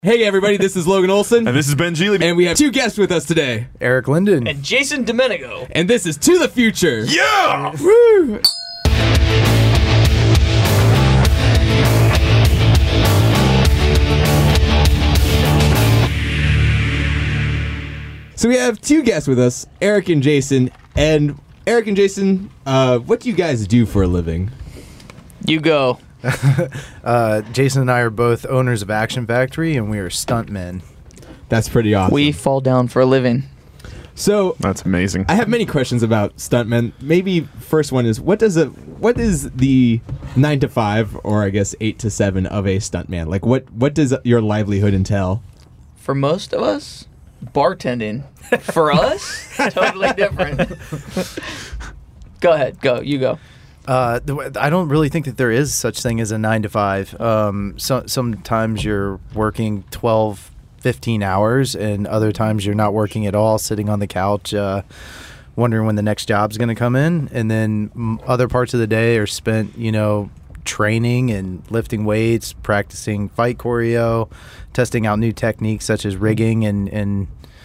Hey everybody, this is Logan Olson. And this is Ben Geely. And we have two guests with us today. Eric Linden. And Jason Domenico. And this is To the Future. Yeah! Woo! So we have two guests with us, Eric and Jason. And Eric and Jason, what do you guys do for a living? You go. Jason and I are both owners of Action Factory, and we are stuntmen. That's pretty awesome. We fall down for a living. So That's amazing. I have many questions about stuntmen. Maybe first one is what is the 9 to 5 or I guess 8 to 7 of a stuntman? Like what does your livelihood entail? For most of us, bartending. For us, totally different. Go ahead. You go. I don't really think that there is such thing as a 9 to 5. Sometimes you're working 12, 15 hours, and other times you're not working at all, sitting on the couch, wondering when the next job's going to come in. And then other parts of the day are spent, training and lifting weights, practicing fight choreo, testing out new techniques such as rigging and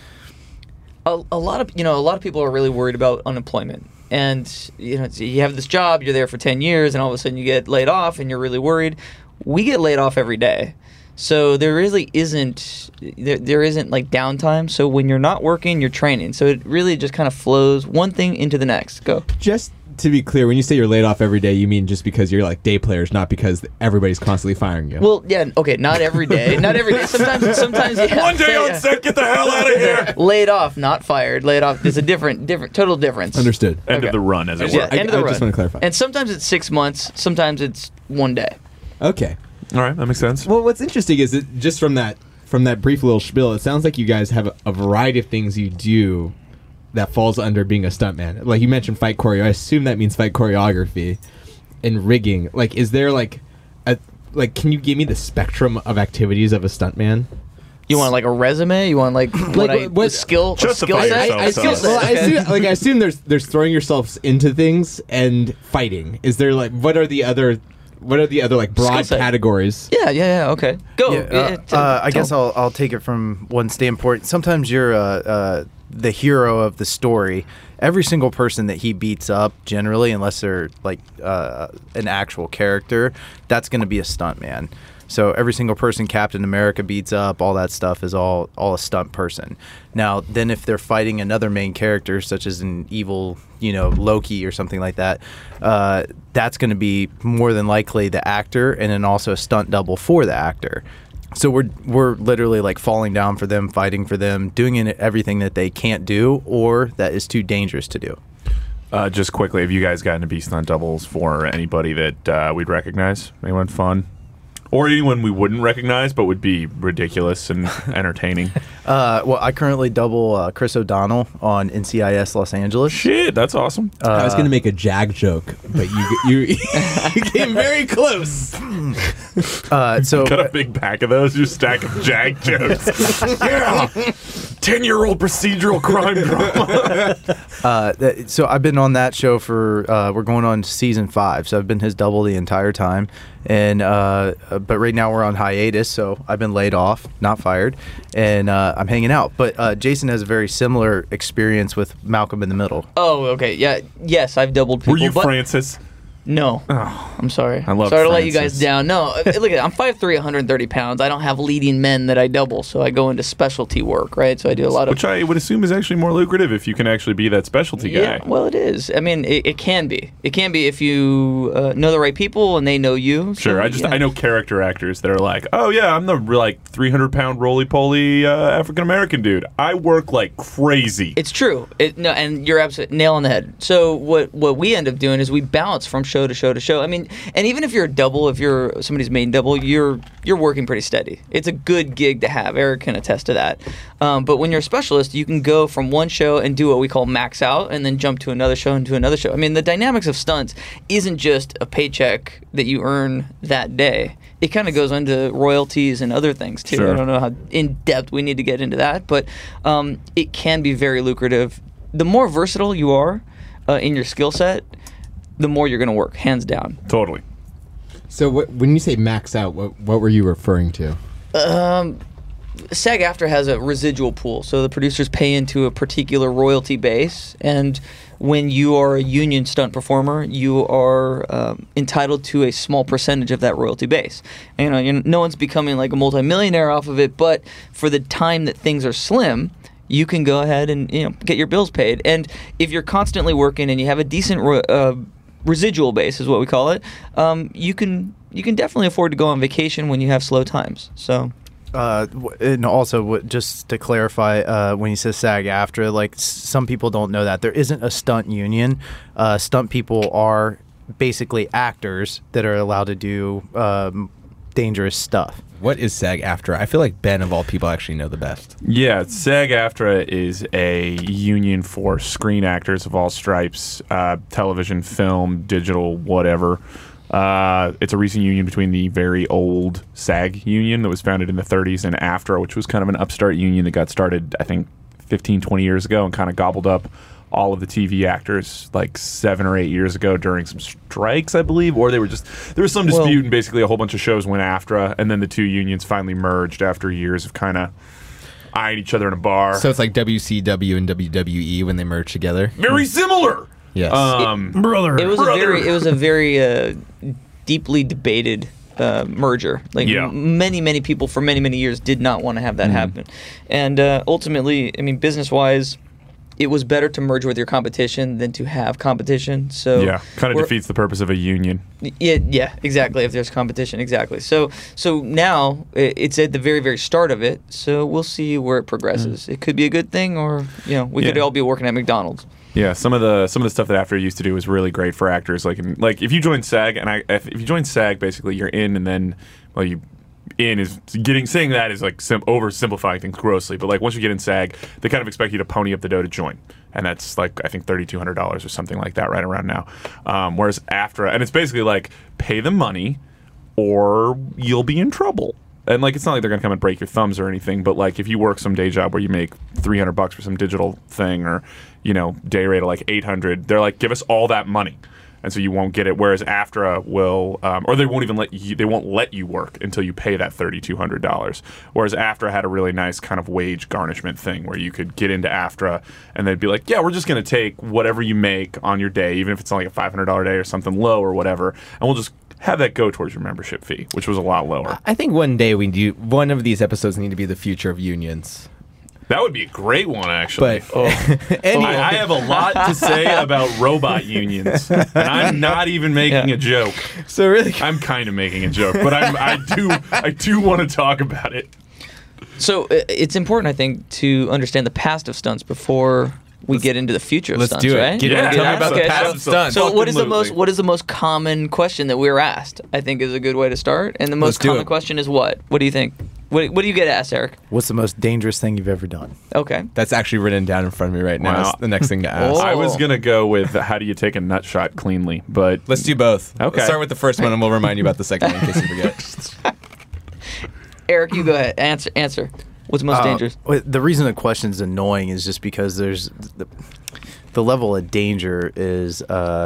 A lot of people are really worried about unemployment. And you have this job, you're there for 10 years, and all of a sudden you get laid off, and you're really worried. We get laid off every day, so there really isn't like downtime. So when you're not working, you're training. So it really just kind of flows one thing into the next. Go. Just to be clear, when you say you're laid off every day, you mean just because you're like day players, not because everybody's constantly firing you. Well, yeah, okay, not every day. Not every day. Sometimes yeah. One day on set, get the hell out of here. Laid off, not fired. Laid off is a total difference. Understood. End of the run, as it were. Yeah, end of the I run. just want to clarify. And sometimes it's 6 months, sometimes it's 1 day. Okay. All right, that makes sense. Well, what's interesting is that just from that brief little spiel, it sounds like you guys have a variety of things you do that falls under being a stuntman. Like you mentioned fight choreo. I assume that means fight choreography and rigging. Like, is there can you give me the spectrum of activities of a stuntman? You want like a resume? You want what skill Justify set? yourself. I assume there's throwing yourselves into things and fighting. Is there what are the other like broad categories? Yeah. Okay, go. I guess I'll take it from one standpoint. Sometimes you're the hero of the story. Every single person that he beats up, generally, unless they're like an actual character, that's going to be a stuntman. So every single person Captain America beats up, all that stuff is all a stunt person. Now, then if they're fighting another main character, such as an evil, Loki or something like that, that's going to be more than likely the actor and then also a stunt double for the actor. So we're literally like falling down for them, fighting for them, doing everything that they can't do or that is too dangerous to do. Just quickly, have you guys gotten to be stunt doubles for anybody that we'd recognize? Anyone fun? Or anyone we wouldn't recognize but would be ridiculous and entertaining? Well, I currently double Chris O'Donnell on NCIS Los Angeles. Shit, that's awesome. I was going to make a Jag joke, but you came very close. So Got a big pack of those, your stack of Jag jokes. Yeah! 10-year-old procedural crime drama. So I've been on that show for we're going on season 5, so I've been his double the entire time, and but right now we're on hiatus, so I've been laid off, not fired, and I'm hanging out. But Jason has a very similar experience with Malcolm in the Middle. Oh, okay, yeah, yes, I've doubled people. Were you Francis? No. Oh, I'm sorry. I love Sorry to let you Francis. guys down. No, look at I'm 5'3", 130 pounds. I don't have leading men that I double, so I go into specialty work, right? So I do a lot of... Which I would assume is actually more lucrative if you can actually be that specialty guy. Yeah, well, it is. I mean, it can be. It can be if you know the right people and they know you. Sure, So, I know character actors that are like, oh yeah, I'm the 300-pound roly-poly African-American dude. I work like crazy. It's true. And you're absolutely nail on the head. So what we end up doing is we bounce from show to show to show. I mean, and even if you're a double, if you're somebody's main double, you're working pretty steady. It's a good gig to have. Eric can attest to that. But when you're a specialist, you can go from one show and do what we call max out, and then jump to another show and to another show. I mean, the dynamics of stunts isn't just a paycheck that you earn that day. It kind of goes into royalties and other things too. Sure. I don't know how in depth we need to get into that, but it can be very lucrative. The more versatile you are in your skill set, the more you're going to work, hands down. Totally. So when you say max out, what were you referring to? SAG-AFTRA has a residual pool, so the producers pay into a particular royalty base, and when you are a union stunt performer, you are entitled to a small percentage of that royalty base. And, no one's becoming like a multimillionaire off of it, but for the time that things are slim, you can go ahead and get your bills paid. And if you're constantly working and you have a decent residual base, is what we call it, you can definitely afford to go on vacation when you have slow times. So. And also, just to clarify, when you say SAG-AFTRA, like some people don't know that there isn't a stunt union. Stunt people are basically actors that are allowed to do dangerous stuff. What is SAG-AFTRA? I feel like Ben, of all people, actually know the best. Yeah, SAG-AFTRA is a union for screen actors of all stripes, television, film, digital, whatever. It's a recent union between the very old SAG union that was founded in the 30s and AFTRA, which was kind of an upstart union that got started, I think, 15, 20 years ago and kind of gobbled up all of the TV actors like 7 or 8 years ago during some strikes, I believe, or there was some dispute and basically a whole bunch of shows went AFTRA, and then the two unions finally merged after years of kind of eyeing each other in a bar. So it's like WCW and WWE when they merged together? Very similar! Yes. Brother. It was a very deeply debated merger. Like many people for many years did not want to have that happen, and ultimately, I mean, business-wise, it was better to merge with your competition than to have competition. So yeah, kind of defeats the purpose of a union. Yeah, exactly. If there's competition, exactly. So now it's at the very start of it. So we'll see where it progresses. It could be a good thing, or we could all be working at McDonald's. Yeah, some of the stuff that AFTRA used to do was really great for actors. Like if you join SAG, if you join SAG, basically you're in, and then saying that is like oversimplifying things grossly. But like once you get in SAG, they kind of expect you to pony up the dough to join, and that's like I think $3,200 or something like that right around now. Whereas AFTRA, and it's basically like pay them money, or you'll be in trouble. And like, it's not like they're gonna come and break your thumbs or anything, but like, if you work some day job where you make $300 for some digital thing, or day rate of like $800, they're like, give us all that money, and so you won't get it. Whereas AFTRA will, or they won't even let you work until you pay that $3,200. Whereas AFTRA had a really nice kind of wage garnishment thing where you could get into AFTRA and they'd be like, yeah, we're just gonna take whatever you make on your day, even if it's like a $500 day or something low or whatever, and we'll just have that go towards your membership fee, which was a lot lower. I think one day one of these episodes need to be the future of unions. That would be a great one, actually. But anyway. I have a lot to say about robot unions, and I'm not even making a joke. So really, I'm kind of making a joke, but I do want to talk about it. So it's important, I think, to understand the past of stunts before we get into the future of stunts, do it. right? Tell me about the past of stunts. So what is the most common question that we're asked? I think is a good way to start. And the most common question is what? What do you think? What do you get asked, Eric? What's the most dangerous thing you've ever done? Okay. That's actually written down in front of me right now. Wow. It's the next thing to ask. I was going to go with how do you take a nut shot cleanly, but let's do both. Okay. Let's start with the first one, and we'll remind you about the second one in case you forget. Eric, you go ahead. Answer. What's most dangerous? The reason the question's annoying is just because there's the level of danger is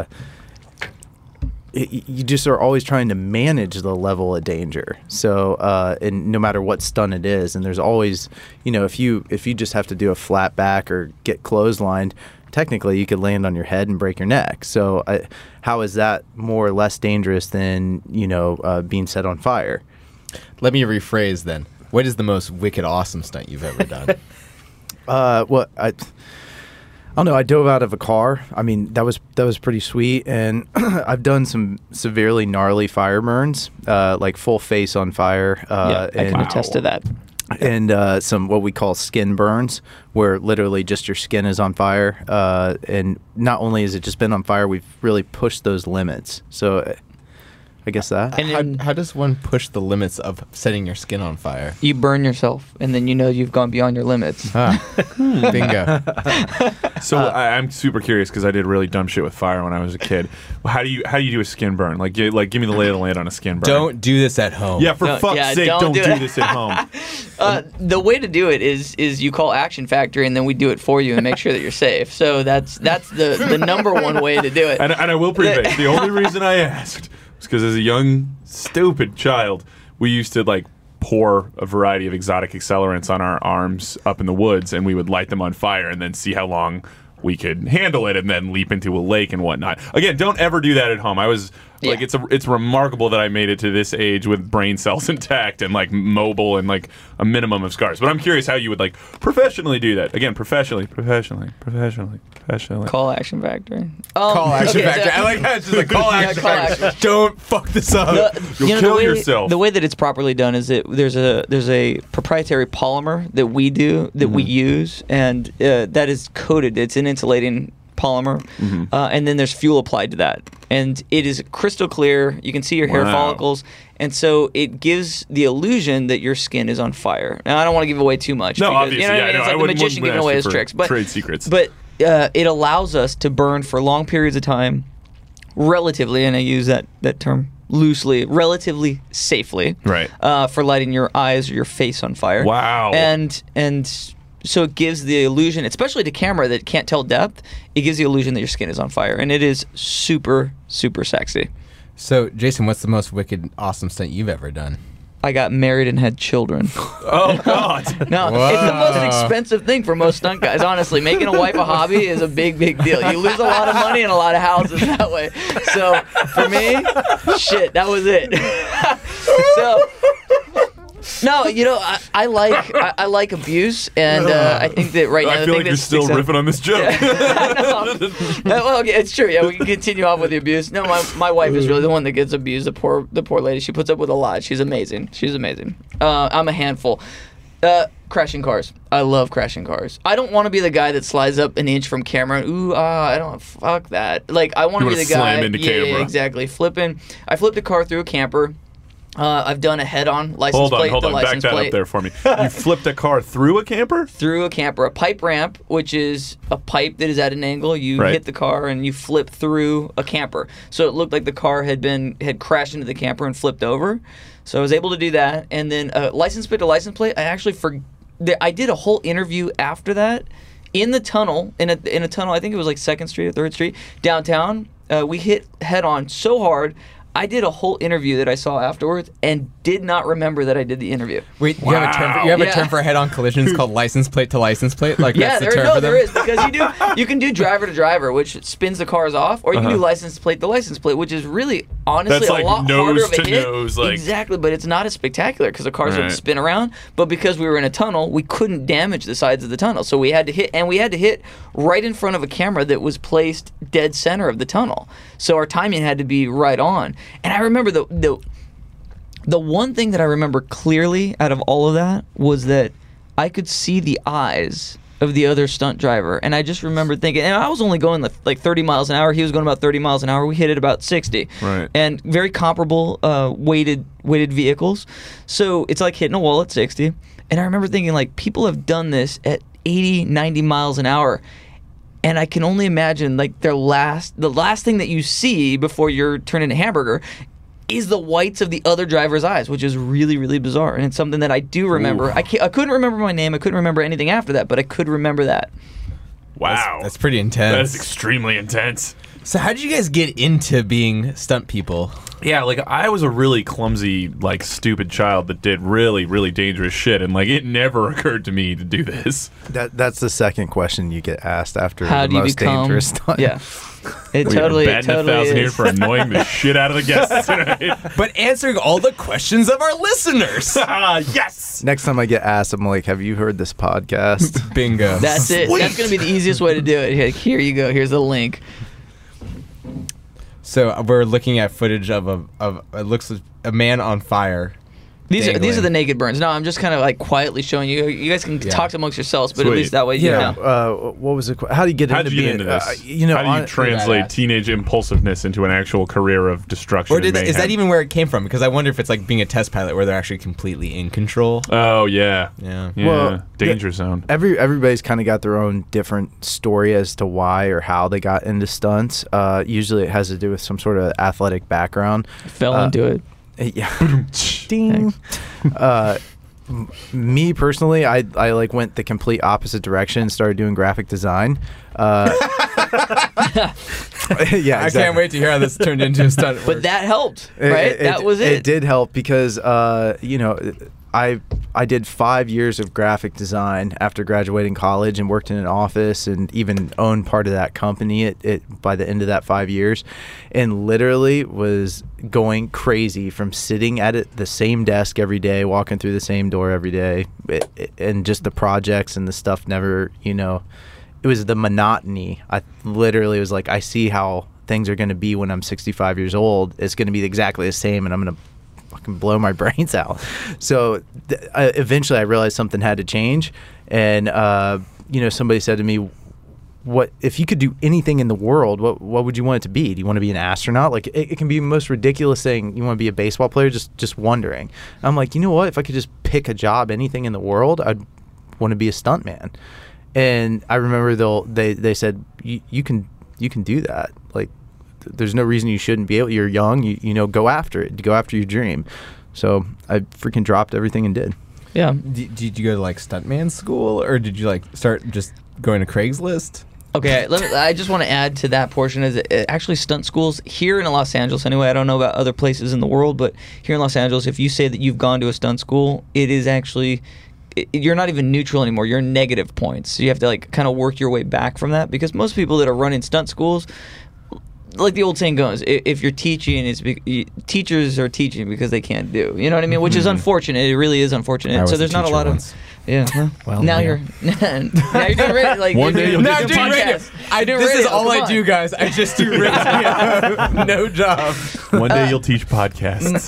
you just are always trying to manage the level of danger. So and no matter what stunt it is, and there's always if you just have to do a flat back or get clotheslined, technically you could land on your head and break your neck. So how is that more or less dangerous than being set on fire? Let me rephrase then. What is the most wicked awesome stunt you've ever done? I don't know. I dove out of a car. I mean, that was pretty sweet. And I've done some severely gnarly fire burns, like full face on fire. I can attest to that. And some what we call skin burns, where literally just your skin is on fire. And not only has it just been on fire, we've really pushed those limits. So I guess that. And how does one push the limits of setting your skin on fire? You burn yourself, and then you've gone beyond your limits. Bingo. So I'm super curious because I did really dumb shit with fire when I was a kid. How do you do a skin burn? Like give me the lay of the land on a skin burn. Don't do this at home. Yeah, for fuck's sake, don't do this at home. The way to do it is you call Action Factory, and then we do it for you and make sure that you're safe. So that's the number one way to do it. And I will preface, the only reason I asked was because as a young, stupid child, we used to pour a variety of exotic accelerants on our arms up in the woods, and we would light them on fire and then see how long we could handle it and then leap into a lake and whatnot. Again, don't ever do that at home. I was like, it's remarkable that I made it to this age with brain cells intact and like mobile and like a minimum of scars. But I'm curious how you would like professionally do that. Again, professionally. Call Action Factory. Call Action okay, Factory. I like how it's just like call Action Call Factory. Action. Don't fuck this up. You'll kill yourself. The way that it's properly done is that there's a proprietary polymer that we do that we use, and that is coated. It's an insulating polymer, and then there's fuel applied to that, and it is crystal clear. You can see your hair follicles, and so it gives the illusion that your skin is on fire. Now, I don't want to give away too much. No, because, obviously, you know what I mean? It's like the magician giving away his tricks, but trade secrets. But it allows us to burn for long periods of time, relatively, and I use that term loosely, relatively safely, right? For lighting your eyes or your face on fire. Wow. And so it gives the illusion, especially to camera that can't tell depth, it gives the illusion that your skin is on fire, and it is super, super sexy. So, Jason, what's the most wicked, awesome stunt you've ever done? I got married and had children. Oh, God. No, it's the most expensive thing for most stunt guys. Honestly, making a wife a hobby is a big, big deal. You lose a lot of money and a lot of houses that way. So for me, shit, that was it. No, you know, I like abuse, and I think that right now I feel like you're still riffing on this joke. Well, okay, it's true. Yeah, we can continue on with the abuse. No, my wife is really the one that gets abused. The poor lady. She puts up with a lot. She's amazing. I'm a handful. Crashing cars. I love crashing cars. I don't want to be the guy that slides up an inch from camera. And, I don't. Fuck that. Like, I want to be the guy. Slam into camera. Yeah, exactly. I flipped a car through a camper. I've done a head-on license plate. Hold on. Back that up there for me. You flipped a car through a camper? Through a camper. A pipe ramp, which is a pipe that is at an angle. You hit the car and you flip through a camper. So it looked like the car had crashed into the camper and flipped over. So I was able to do that. And then license plate to license plate, I did a whole interview after that in the tunnel, in a tunnel, I think it was like 2nd Street or 3rd Street, downtown. We hit head-on so hard, I did a whole interview that I saw afterwards and did not remember that I did the interview. Wait, you have a term for head-on collisions called license plate to license plate? Like, that's the term for them? There is, because you can do driver to driver, which spins the cars off, or you can do license plate to license plate, which is really, honestly, that's like a lot nose harder of a to hit. nose, like... Exactly, but it's not as spectacular because the cars would spin around. But because we were in a tunnel, we couldn't damage the sides of the tunnel, so we had to hit right in front of a camera that was placed dead center of the tunnel. So our timing had to be right on. And I remember the one thing that I remember clearly out of all of that was that I could see the eyes of the other stunt driver, and I just remember thinking, and I was only going like 30 miles an hour. He was going about 30 miles an hour. We hit it about 60. Right. And very comparable weighted vehicles. So it's like hitting a wall at 60. And I remember thinking, like, people have done this at 80, 90 miles an hour. And I can only imagine, like, the last thing that you see before you're turned into hamburger is the whites of the other driver's eyes, which is really, really bizarre. And it's something that I do remember. I couldn't remember my name. I couldn't remember anything after that, but I could remember that. Wow. That's pretty intense. That is extremely intense. So how did you guys get into being stunt people? Yeah, like, I was a really clumsy, like, stupid child that did really, really dangerous shit, and, like, it never occurred to me to do this. That's the second question you get asked after How the do you most become, dangerous stunt. Yeah. It We totally, are batting 1,000 here is. for annoying the shit out of the guests tonight. But answering all the questions of our listeners. Yes! Next time I get asked, I'm like, have you heard this podcast? Bingo. That's it. Sweet. That's going to be the easiest way to do it. Here you go. Here's the link. So we're looking at footage of it looks like a man on fire. These are dangling. the naked burns. No, I'm just kind of like quietly showing you. You guys can talk amongst yourselves, but Sweet. at least that way you know. What was it? How do you get How into did you being? get into this? How How do you translate badass. teenage impulsiveness into an actual career of destruction? Or and is that mayhem? even where it came from? Because I wonder if it's like being a test pilot where they're actually completely in control. Oh, yeah. Yeah. Well, Danger zone. Everybody's kind of got their own different story as to why or how they got into stunts. Usually, it has to do with some sort of athletic background. Fell into it. Yeah. Ding. Me personally, I like went the complete opposite direction and started doing graphic design. Yeah, I can't wait to hear how this turned into a stunt. But that helped, right? That was it. It did help because I did 5 years of graphic design after graduating college and worked in an office and even owned part of that company by the end of that 5 years, and literally was going crazy from sitting at the same desk every day, walking through the same door every day, and just the projects and the stuff never, it was the monotony. I literally was like, I see how things are going to be when I'm 65 years old. It's going to be exactly the same, and I'm going to fucking blow my brains out. So eventually I realized something had to change, and somebody said to me, what if you could do anything in the world, what would you want it to be? Do you want to be an astronaut? Like, it can be the most ridiculous thing. You want to be a baseball player? Just wondering. And I'm like, you know what, if I could just pick a job, anything in the world, I'd want to be a stuntman. And I remember they said, you can do that. Like, there's no reason you shouldn't be able. You're young. Go after it. Go after your dream. So I freaking dropped everything and did. Yeah. Did you go to like stuntman school, or did you like start just going to Craigslist? Okay, I just want to add to that portion is actually stunt schools here in Los Angeles anyway. I don't know about other places in the world, but here in Los Angeles, if you say that you've gone to a stunt school, it is actually, you're not even neutral anymore. You're negative points. So you have to like kind of work your way back from that, because most people that are running stunt schools, like the old saying goes, if you're teaching, teachers are teaching because they can't do. You know what I mean? Which is unfortunate. It really is unfortunate. So there's not a lot of. Yeah. Well, now you're doing radio. Like, One day you'll get I'm doing radio. This is all I do, guys. I just do radio. No job. One day you'll teach podcasts.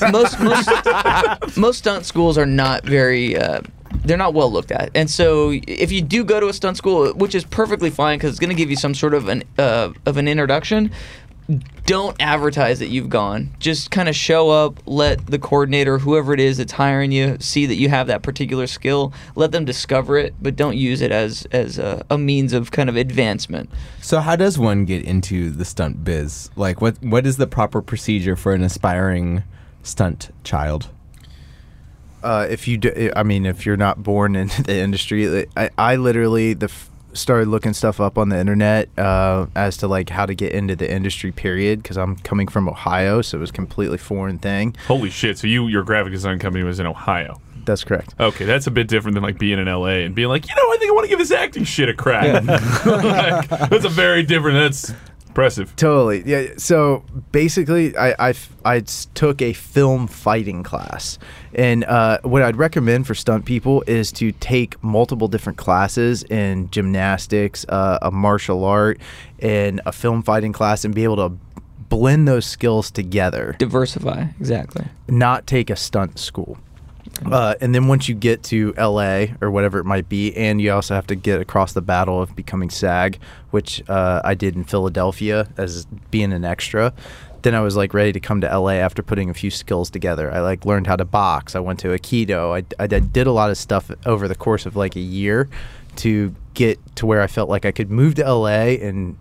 Most stunt schools are not very. They're not well looked at, and so if you do go to a stunt school, which is perfectly fine because it's going to give you some sort of an introduction. Don't advertise that you've gone. Just kind of show up, let the coordinator, whoever it is that's hiring you, see that you have that particular skill. Let them discover it, but don't use it as a means of kind of advancement. So how does one get into the stunt biz? Like, what is the proper procedure for an aspiring stunt child? If you're not born into the industry, I literally started looking stuff up on the internet as to like how to get into the industry, period, because I'm coming from Ohio, so it was a completely foreign thing. Holy shit. So your graphic design company was in Ohio. That's correct. Okay, that's a bit different than like being in LA and being like, I think I want to give this acting shit a crack. That's a very different, that's impressive. Totally. Yeah. So basically, I took a film fighting class, and what I'd recommend for stunt people is to take multiple different classes in gymnastics, a martial art, and a film fighting class, and be able to blend those skills together. Diversify, exactly. Not take a stunt school. And then once you get to LA or whatever it might be, and you also have to get across the battle of becoming SAG, which I did in Philadelphia as being an extra. Then I was like ready to come to LA after putting a few skills together. I like learned how to box. I went to Aikido. I did a lot of stuff over the course of like a year to get to where I felt like I could move to LA and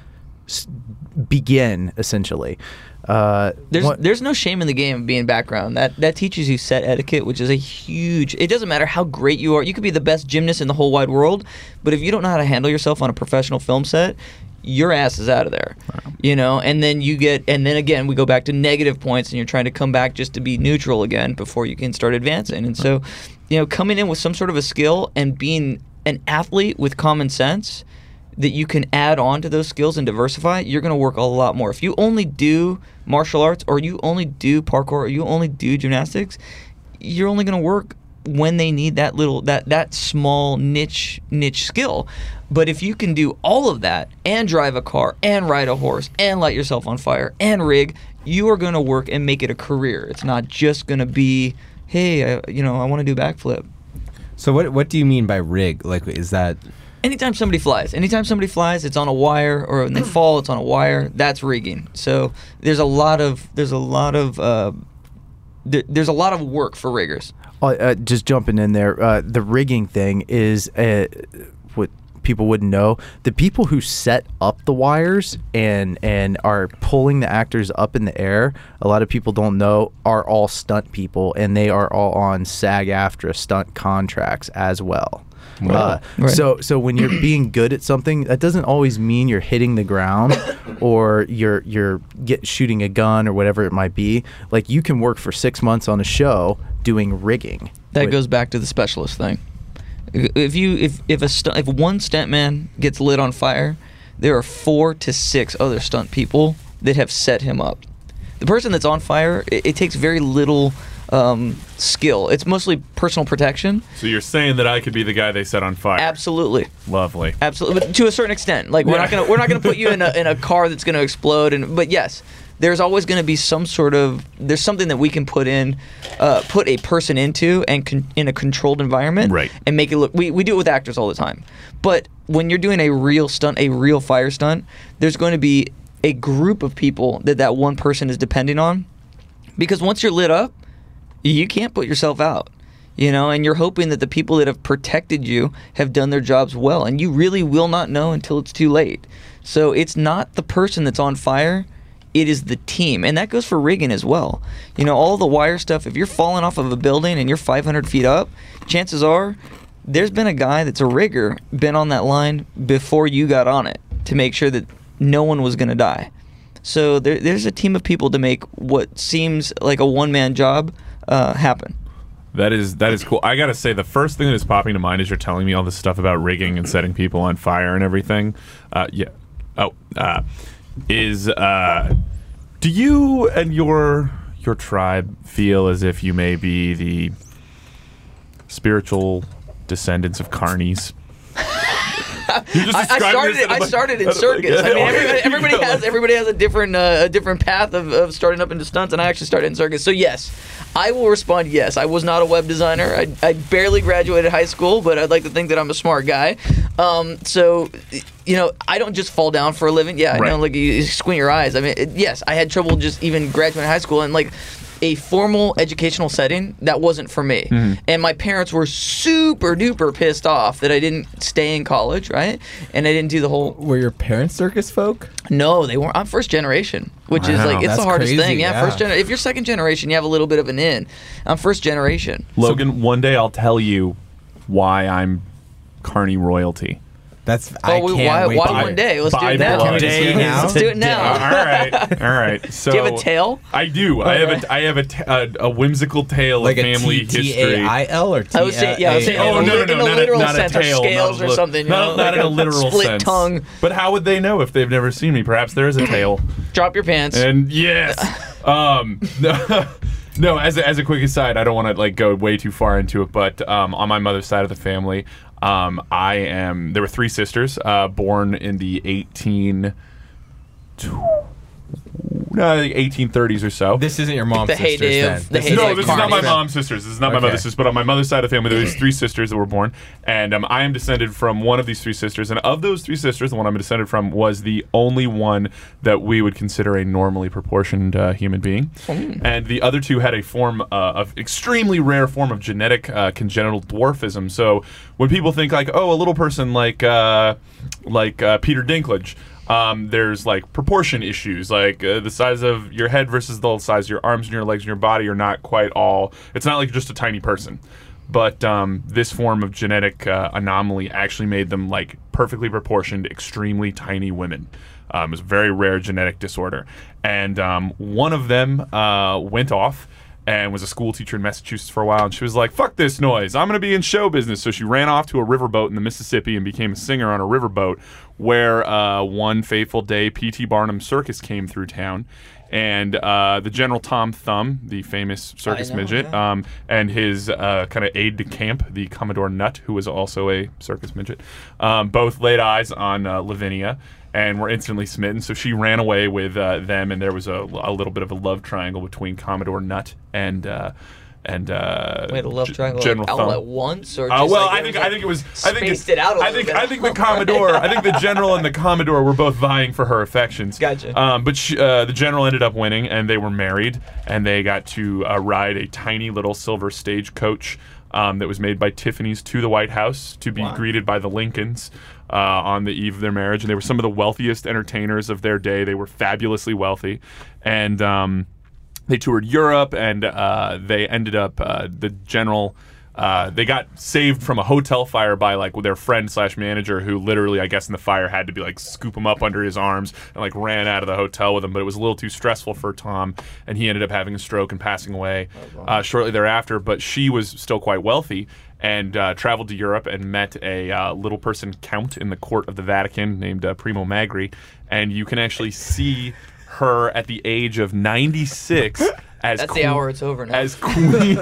begin essentially. There's no shame in the game of being background. That teaches you set etiquette, which is a huge. It doesn't matter how great you are. You could be the best gymnast in the whole wide world, but if you don't know how to handle yourself on a professional film set, your ass is out of there. Wow. And then again we go back to negative points, and you're trying to come back just to be neutral again before you can start advancing. And so, coming in with some sort of a skill and being an athlete with common sense that you can add on to those skills and diversify, you're going to work a lot more. If you only do martial arts, or you only do parkour, or you only do gymnastics, you're only going to work when they need that small niche skill. But if you can do all of that and drive a car and ride a horse and light yourself on fire and rig, you are going to work and make it a career. It's not just going to be, hey, I want to do backflip. So what do you mean by rig? Like, is that... Anytime somebody flies, it's on a wire, or when they fall, it's on a wire. That's rigging. So there's a lot of work for riggers. Just jumping in there, the rigging thing is what people wouldn't know. The people who set up the wires and are pulling the actors up in the air, a lot of people don't know, are all stunt people, and they are all on SAG-AFTRA stunt contracts as well. Wow. Right. So when you're being good at something, that doesn't always mean you're hitting the ground or you're shooting a gun or whatever it might be. Like, you can work for 6 months on a show doing rigging That goes back to the specialist thing. If one stuntman gets lit on fire, there are 4 to 6 other stunt people that have set him up. The person that's on fire, it takes very little skill. It's mostly personal protection. So you're saying that I could be the guy they set on fire? Absolutely. Lovely. Absolutely, but to a certain extent. Like we're not gonna put you in a car that's gonna explode. But yes, there's always going to be there's something that we can put a person into and in a controlled environment, right, and make it look. We do it with actors all the time, but when you're doing a real stunt, a real fire stunt, there's going to be a group of people that one person is depending on, because once you're lit up, you can't put yourself out. And you're hoping that the people that have protected you have done their jobs well, and you really will not know until it's too late. So it's not the person that's on fire. It is the team, and that goes for rigging as well. All the wire stuff, if you're falling off of a building and you're 500 feet up, chances are there's been a guy that's a rigger been on that line before you got on it to make sure that no one was going to die. So there's a team of people to make what seems like a one-man job happen. That is cool. I gotta say, the first thing that is popping to mind as you're telling me all this stuff about rigging and setting people on fire and everything, do you and your tribe feel as if you may be the spiritual descendants of carnies? I started in circus. I mean, everybody has a different path of starting up into stunts, and I actually started in circus. So yes, I will respond yes. I was not a web designer. I barely graduated high school, but I'd like to think that I'm a smart guy. So I don't just fall down for a living. Yeah, I know, like you squint your eyes. I mean, yes, I had trouble just even graduating high school, and like a formal educational setting, that wasn't for me. Mm-hmm. And my parents were super duper pissed off that I didn't stay in college, right? And I didn't do the whole... Were your parents circus folk? No, they weren't. I'm first generation, which is like, it's That's the hardest crazy, thing. Yeah, first generation. If you're second generation, you have a little bit of an in. I'm first generation. Logan, one day I'll tell you why I'm Carney royalty. Why one day? Let's do it now. Let's do it now. All right. So do you have a tale? I do. Okay. I have a whimsical tale like of family history. T-A-I-L or T-A-I-L? I was saying, in the literal sense, or scales or something. Not in a literal split sense. Tongue. But how would they know if they've never seen me? Perhaps there is a tale. Drop your pants. And yes. No, as a quick aside, I don't want to go way too far into it, but on my mother's side of the family, there were 3 sisters born in the 1830s or so. This isn't your mom's sisters then. No, this is not my mom's sisters. This is not my mother's sisters. But on my mother's side of the family, there was 3 sisters that were born. And I am descended from one of these 3 sisters. And of those 3 sisters, the one I'm descended from was the only one that we would consider a normally proportioned human being. And the other 2 had a form of extremely rare form of genetic congenital dwarfism. So when people think a little person like Peter Dinklage, there's proportion issues, the size of your head versus the size of your arms and your legs and your body are not quite all. It's not like just a tiny person, but this form of genetic anomaly actually made them perfectly proportioned, extremely tiny women. It was a very rare genetic disorder, and one of them went off and was a school teacher in Massachusetts for a while, and she was like, fuck this noise, I'm going to be in show business. So she ran off to a riverboat in the Mississippi and became a singer on a riverboat, where one fateful day, P.T. Barnum Circus came through town, and the General Tom Thumb, the famous circus midget, and his kind of aide-de-camp, the Commodore Nutt, who was also a circus midget, both laid eyes on Lavinia and were instantly smitten. So she ran away with them, and there was a little bit of a love triangle between Commodore Nutt and wait, a love triangle General all Thumb. At once, or just I think it was. I think the Commodore. I think the General and the Commodore were both vying for her affections. Gotcha. But the General ended up winning, and they were married, and they got to ride a tiny little silver stagecoach that was made by Tiffany's to the White House to be greeted by the Lincolns on the eve of their marriage. And they were some of the wealthiest entertainers of their day. They were fabulously wealthy, and they toured Europe, and they ended up the General They got saved from a hotel fire by like their friend / manager, who literally, I guess, in the fire had to be like scoop him up under his arms and like ran out of the hotel with him. But it was a little too stressful for Tom, and he ended up having a stroke and passing away shortly thereafter. But she was still quite wealthy and traveled to Europe and met a little person count in the court of the Vatican named Primo Magri, and you can actually see her at the age of 96. That's the hour it's over now. As queen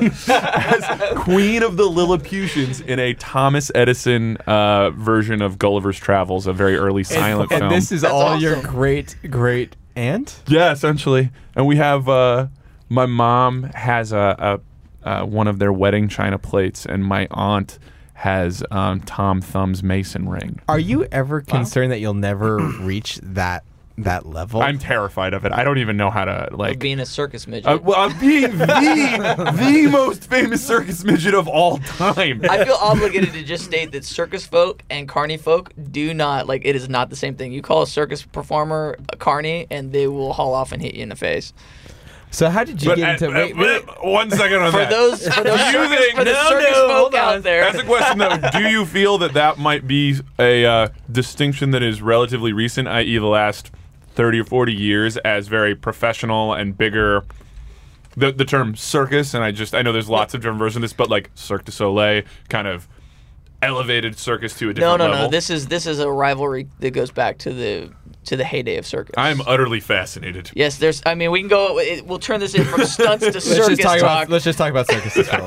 of the Lilliputians in a Thomas Edison version of Gulliver's Travels, a very early silent film. And this is That's all awesome. your great aunt? Yeah, essentially. And we have my mom has a one of their wedding china plates, and my aunt has Tom Thumb's mason ring. Are you ever concerned that you'll never reach that level? I'm terrified of it. I don't even know how to Of being a circus midget. well, I'm being the most famous circus midget of all time. I feel obligated to just state that circus folk and carny folk do not, like, it is not the same thing. You call a circus performer a carny, and they will haul off and hit you in the face. So how did you get into... Wait, 1 second on For that. those circus folk out there. That's a question, though. Do you feel that might be a distinction that is relatively recent, i.e. the last 30 or 40 years, as very professional and bigger? The term circus, and I know there's lots of different versions of this, but like Cirque du Soleil kind of elevated circus to a different level. No. This is a rivalry that goes back to the heyday of circus. I'm utterly fascinated. Yes, we can go. We'll turn this in from stunts to circus talk. Let's just talk about circuses for a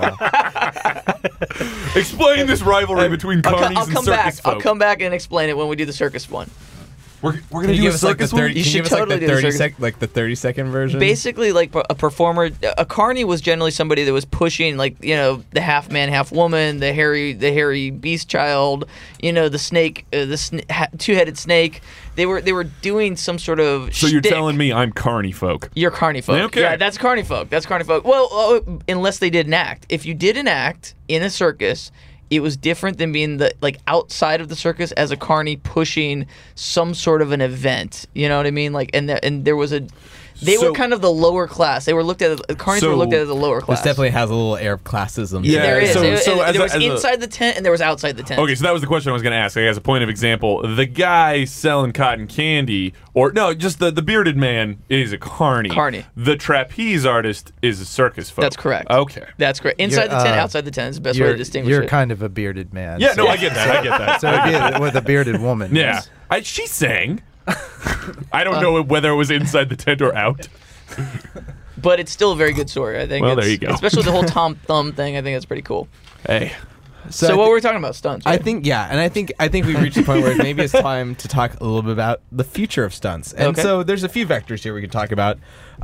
while. Explain this rivalry between carnies and circus folk. I'll come back and explain it when we do the circus one. We're gonna do a circus one. You should totally do the circus. Like the 30-second version? Basically, like a performer, a carny was generally somebody that was pushing, like, the half man, half woman, the hairy beast child, the snake, two-headed snake. They were doing some sort of. So you're shtick. telling me I'm carny folk? You're carny folk. Okay. Yeah, that's carny folk. Well, unless they did an act. If you did an act in a circus, it was different than being outside of the circus as a carny pushing some sort of an event. You know what I mean? And there was They were kind of the lower class. They were looked at. Carnies were looked at as the lower class. This definitely has a little air of classism. Yeah, There is. There was as inside the tent and there was outside the tent. Okay, so that was the question I was going to ask. Like, as a point of example, the guy selling cotton candy, or no, just the bearded man is a carny. Carny. The trapeze artist is a circus folk. That's correct. Okay. That's correct. Inside the tent, outside the tent is the best way to distinguish You're it. kind of a bearded man. Yeah, no, I get that. So it'd be with a bearded woman. Yeah. yes. She sang. I don't know whether it was inside the tent or out. But it's still a very good story, I think. Well, there you go. Especially the whole Tom Thumb thing. I think that's pretty cool. Hey. So what were we talking about? Stunts, right? I think we've reached the point where maybe it's time to talk a little bit about the future of stunts. And Okay. so there's a few vectors here we can talk about.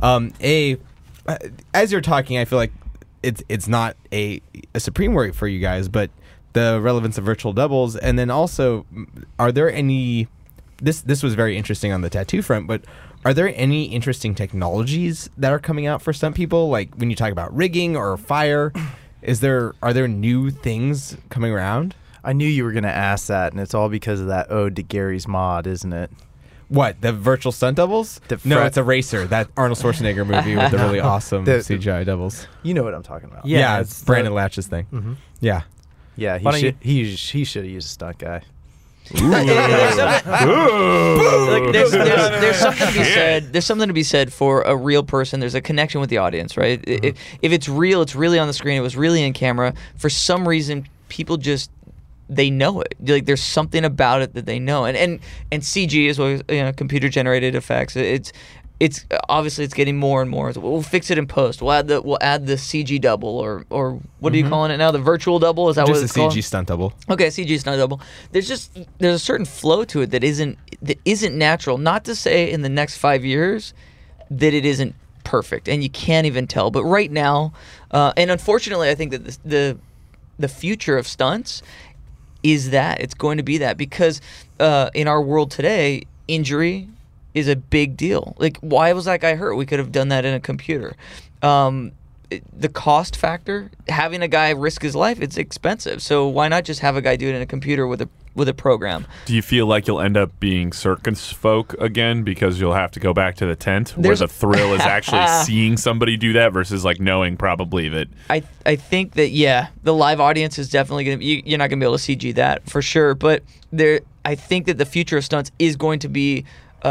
As you're talking, I feel like it's not a supreme worry for you guys, but the relevance of virtual doubles, and then also, are there any? This was very interesting on the tattoo front, but are there any interesting technologies that are coming out for stunt people? Like when you talk about rigging or fire, are there new things coming around? I knew you were going to ask that, and it's all because of that ode to Gary's Mod, isn't it? What, the virtual stunt doubles? No, it's a Racer, that Arnold Schwarzenegger movie with the really awesome CGI doubles. You know what I'm talking about. Yeah, it's Brandon Latch's thing. Mm-hmm. Yeah. Yeah, he should have used a stunt guy. There's something to be said. There's something to be said for a real person. There's a connection with the audience, right? Mm-hmm. If it's real, it's really on the screen. It was really in camera. For some reason, people just they know it. Like there's something about it that they know. And CG is what computer generated effects. It's obviously it's getting more and more. We'll fix it in post. We'll add the CG double or what are you calling it now? The virtual double, is that Just what it's a CG called? stunt double. Okay, CG stunt double. There's a certain flow to it that isn't natural. Not to say in the next 5 years that it isn't perfect, and you can't even tell. But right now, and unfortunately, I think that the future of stunts is that it's going to be that because in our world today, injury is a big deal. Like, why was that guy hurt? We could have done that in a computer. the cost factor, having a guy risk his life, it's expensive. So why not just have a guy do it in a computer with a program? Do you feel like you'll end up being circus folk again because you'll have to go back to the tent where the thrill is actually seeing somebody do that versus like knowing probably that? I think that the live audience is definitely going to be, you're not going to be able to CG that for sure, but I think that the future of stunts is going to be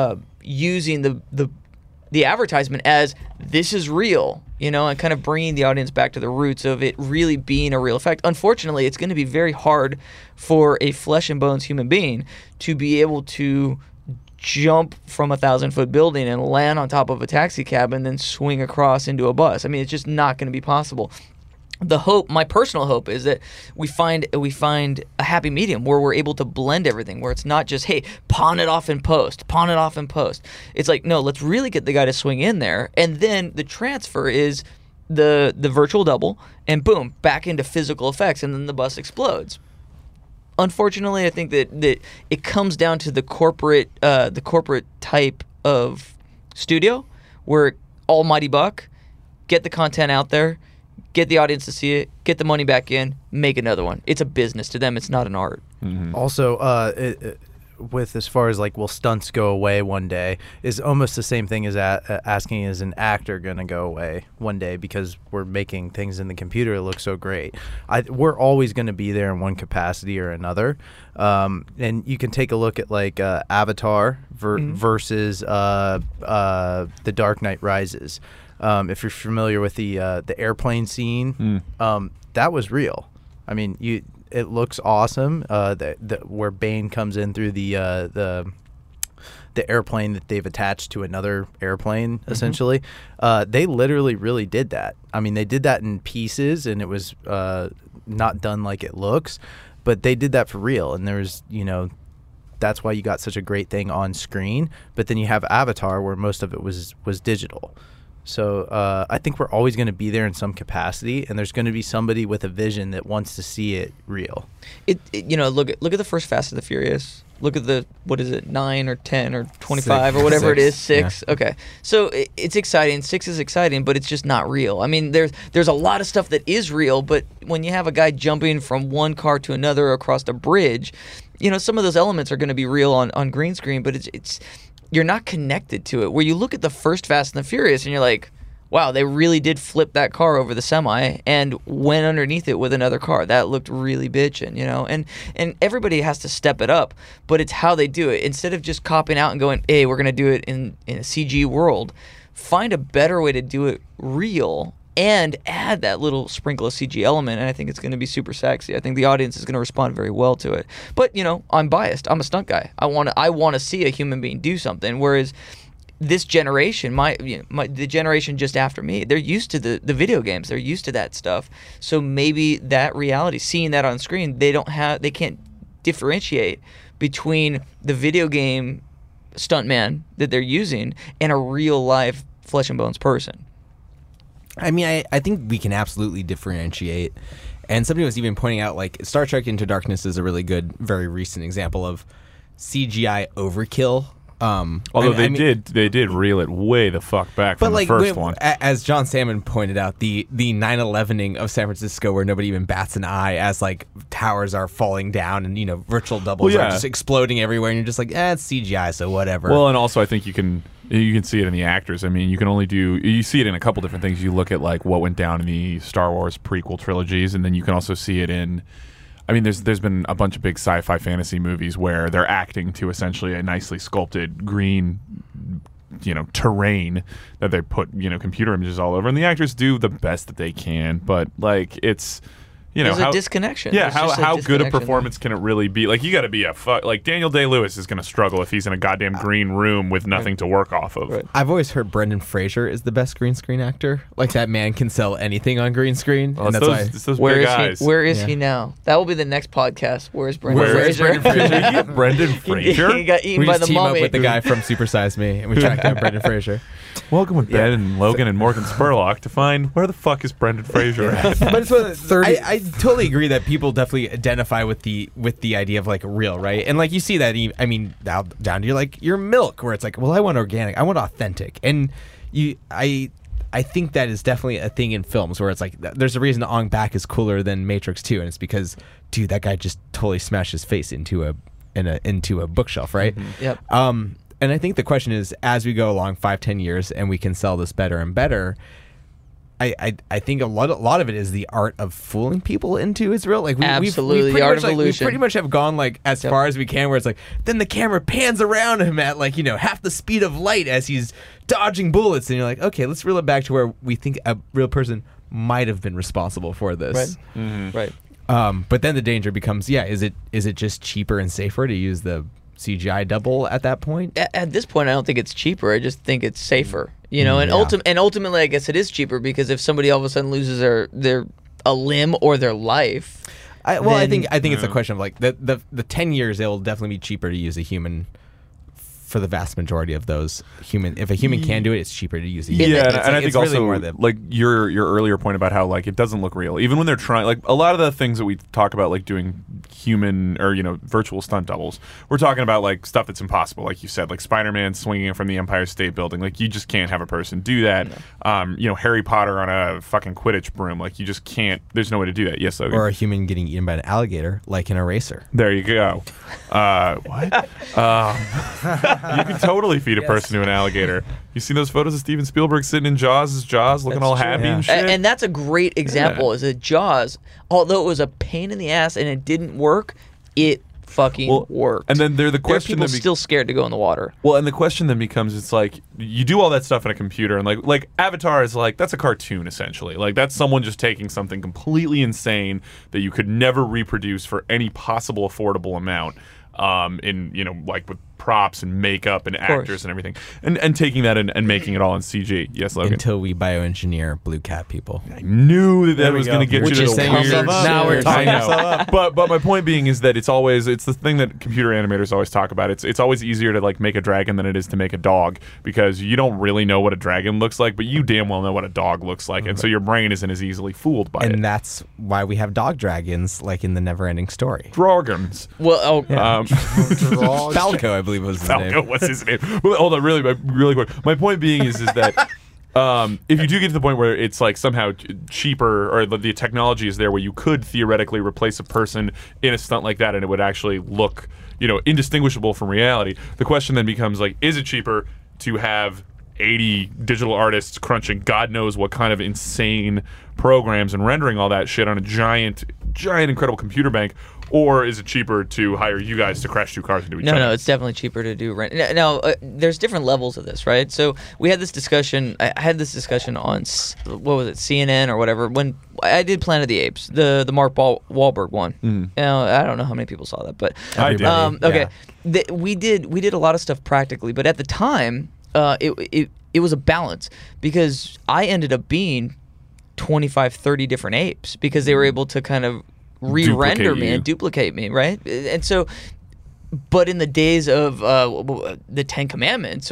using the advertisement as this is real, and kind of bringing the audience back to the roots of it really being a real effect. Unfortunately, it's going to be very hard for a flesh and bones human being to be able to jump from a 1,000-foot building and land on top of a taxi cab and then swing across into a bus. I mean, it's just not going to be possible. My personal hope is that we find a happy medium where we're able to blend everything, where it's not just, hey, pawn it off in post. It's like, no, let's really get the guy to swing in there, and then the transfer is the virtual double, and boom, back into physical effects, and then the bus explodes. Unfortunately, I think that it comes down to the corporate type of studio, where almighty buck, get the content out there, get the audience to see it, get the money back in, make another one. It's a business to them. It's not an art. Mm-hmm. Also, with as far as like, will stunts go away one day, is almost the same thing as asking, is an actor going to go away one day because we're making things in the computer that look so great. We're always going to be there in one capacity or another. And you can take a look at like Avatar versus The Dark Knight Rises. If you're familiar with the airplane scene, that was real. I mean, it looks awesome. Where Bane comes in through the airplane that they've attached to another airplane, essentially. They literally really did that. I mean, they did that in pieces, and it was not done like it looks, but they did that for real. And there's, that's why you got such a great thing on screen. But then you have Avatar, where most of it was digital. So I think we're always going to be there in some capacity, and there's going to be somebody with a vision that wants to see it real. Look at the first Fast and the Furious. Look at the 9 or 10 or 25 or whatever it is, 6. Yeah. Okay, so it's exciting. 6 is exciting, but it's just not real. I mean, there's a lot of stuff that is real, but when you have a guy jumping from one car to another across a bridge, some of those elements are going to be real on green screen, but it's you're not connected to it. Where you look at the first Fast and the Furious and you're like, wow, they really did flip that car over the semi and went underneath it with another car. That looked really bitchin', And everybody has to step it up, but it's how they do it. Instead of just copping out and going, hey, we're going to do it in a CG world, find a better way to do it real and add that little sprinkle of CG element, and I think it's going to be super sexy. I think the audience is going to respond very well to it. But, I'm biased. I'm a stunt guy. I want to see a human being do something, whereas this generation, the generation just after me, they're used to the video games. They're used to that stuff. So maybe that reality, seeing that on screen, they can't differentiate between the video game stuntman that they're using and a real live flesh and bones person. I mean, I think we can absolutely differentiate. And somebody was even pointing out, like, Star Trek Into Darkness is a really good, very recent example of CGI overkill. Although they did reel it way the fuck back from the first one. As John Salmon pointed out, the 9/11ing of San Francisco, where nobody even bats an eye as like towers are falling down and virtual doubles are just exploding everywhere, and you're just like, it's CGI, so whatever. Well, and also I think you can see it in the actors. I mean, you see it in a couple different things. You look at like what went down in the Star Wars prequel trilogies, and then you can also see it in. I mean, there's been a bunch of big sci-fi fantasy movies where they're acting to essentially a nicely sculpted green, terrain that they put, computer images all over, and the actors do the best that they can. But like, it's there's a disconnection. Yeah, how good a performance can it really be? Like, you got to be like Daniel Day-Lewis is going to struggle if he's in a goddamn green room with nothing to work off of. Right. I've always heard Brendan Fraser is the best green screen actor. Like, that man can sell anything on green screen. Well, and it's those big eyes. Where is he now? That will be the next podcast. Where's Brendan Fraser? Brendan Fraser? He got eaten we by just the team mummy. up with the guy from Super Size Me, and we track down Brendan Fraser. Welcome with Ben and Logan and Morgan Spurlock to find where the fuck is Brendan Fraser at. But it's what, I totally agree that people definitely identify with the idea of like real, right? And like you see that, I mean, down to your milk, where it's like, well, I want organic, I want authentic, and I I think that is definitely a thing in films where it's like there's a reason Ong Bak is cooler than Matrix 2, and it's because, dude, that guy just totally smashed his face into a bookshelf, right? Yep. And I think the question is, as we go along 5-10 years and we can sell this better and better, I think a lot of it is the art of fooling people into it's real. Like Absolutely, we the art of we illusion. pretty much have gone like as far as we can, where it's like then the camera pans around him at like half the speed of light as he's dodging bullets, and you're like, okay, let's reel it back to where we think a real person might have been responsible for this. Right. But then the danger becomes, is it just cheaper and safer to use the CGI double at that point? At this point, I don't think it's cheaper. I just think it's safer. And ultimately, I guess it is cheaper because if somebody all of a sudden loses their a limb or their life, I think it's a question of like the 10 years it will definitely be cheaper to use a human. For the vast majority of those if a human can do it, it's cheaper to use a human. Yeah, and I think it's also really more like your earlier point about how like it doesn't look real, even when they're trying. Like a lot of the things that we talk about, like doing human or virtual stunt doubles, we're talking about like stuff that's impossible. Like you said, like Spider-Man swinging from the Empire State Building. Like you just can't have a person do that. No. Harry Potter on a fucking Quidditch broom. Like you just can't. There's no way to do that. Yes, Logan. Or a human getting eaten by an alligator, like an eraser. There you go. What? You can totally feed a person to an alligator. You seen those photos of Steven Spielberg sitting in Jaws' Jaws, looking all happy and shit? And that's a great example. Is that Jaws, although it was a pain in the ass and it didn't work, it fucking worked. And then the there are question people still scared to go in the water. Well, and the question then becomes, it's like you do all that stuff in a computer, and like Avatar is like that's a cartoon essentially. Like that's someone just taking something completely insane that you could never reproduce for any possible affordable amount. Like with props and makeup and actors and everything, and taking that and making it all in CG. Yes, Logan. Until we bioengineer blue cat people. I knew that was going to get Which you is to the saying weird. now we're talking I know. But my point being is that it's the thing that computer animators always talk about. It's always easier to like make a dragon than it is to make a dog, because you don't really know what a dragon looks like, but you damn well know what a dog looks like, and so your brain isn't as easily fooled by it. And that's why we have dog dragons, like in the Never-Ending Story. Dragons. Well, Falco, I believe was his name. Falco, what's his name? Well, hold on, really quick. My point being is that if you do get to the point where it's like somehow cheaper, or the technology is there where you could theoretically replace a person in a stunt like that and it would actually look, indistinguishable from reality, the question then becomes like, is it cheaper to have 80 digital artists crunching God knows what kind of insane programs and rendering all that shit on a giant incredible computer bank, or is it cheaper to hire you guys to crash two cars into each other? No, it's definitely cheaper to do rent. Now, there's different levels of this, right? So we had this discussion. I had this discussion on what was it, CNN or whatever, when I did Planet of the Apes, the Mark Wahlberg one. I don't know how many people saw that, but I did. Okay, we did a lot of stuff practically, but at the time, it was a balance, because I ended up being 25, 30 different apes because they were able to kind of re-render me and duplicate me, right? And so, but in the days of the Ten Commandments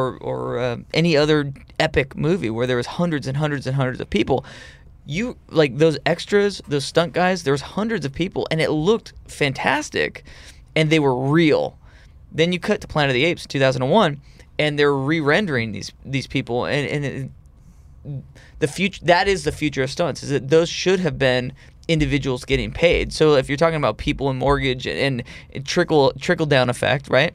or any other epic movie where there was hundreds and hundreds and hundreds of people, you like those extras, those stunt guys, there was hundreds of people and it looked fantastic and they were real. Then you cut to Planet of the Apes 2001 and they're re-rendering these people, and the future, that is the future of stunts, is that those should have been individuals getting paid. So if you're talking about people and mortgage and trickle down effect, right?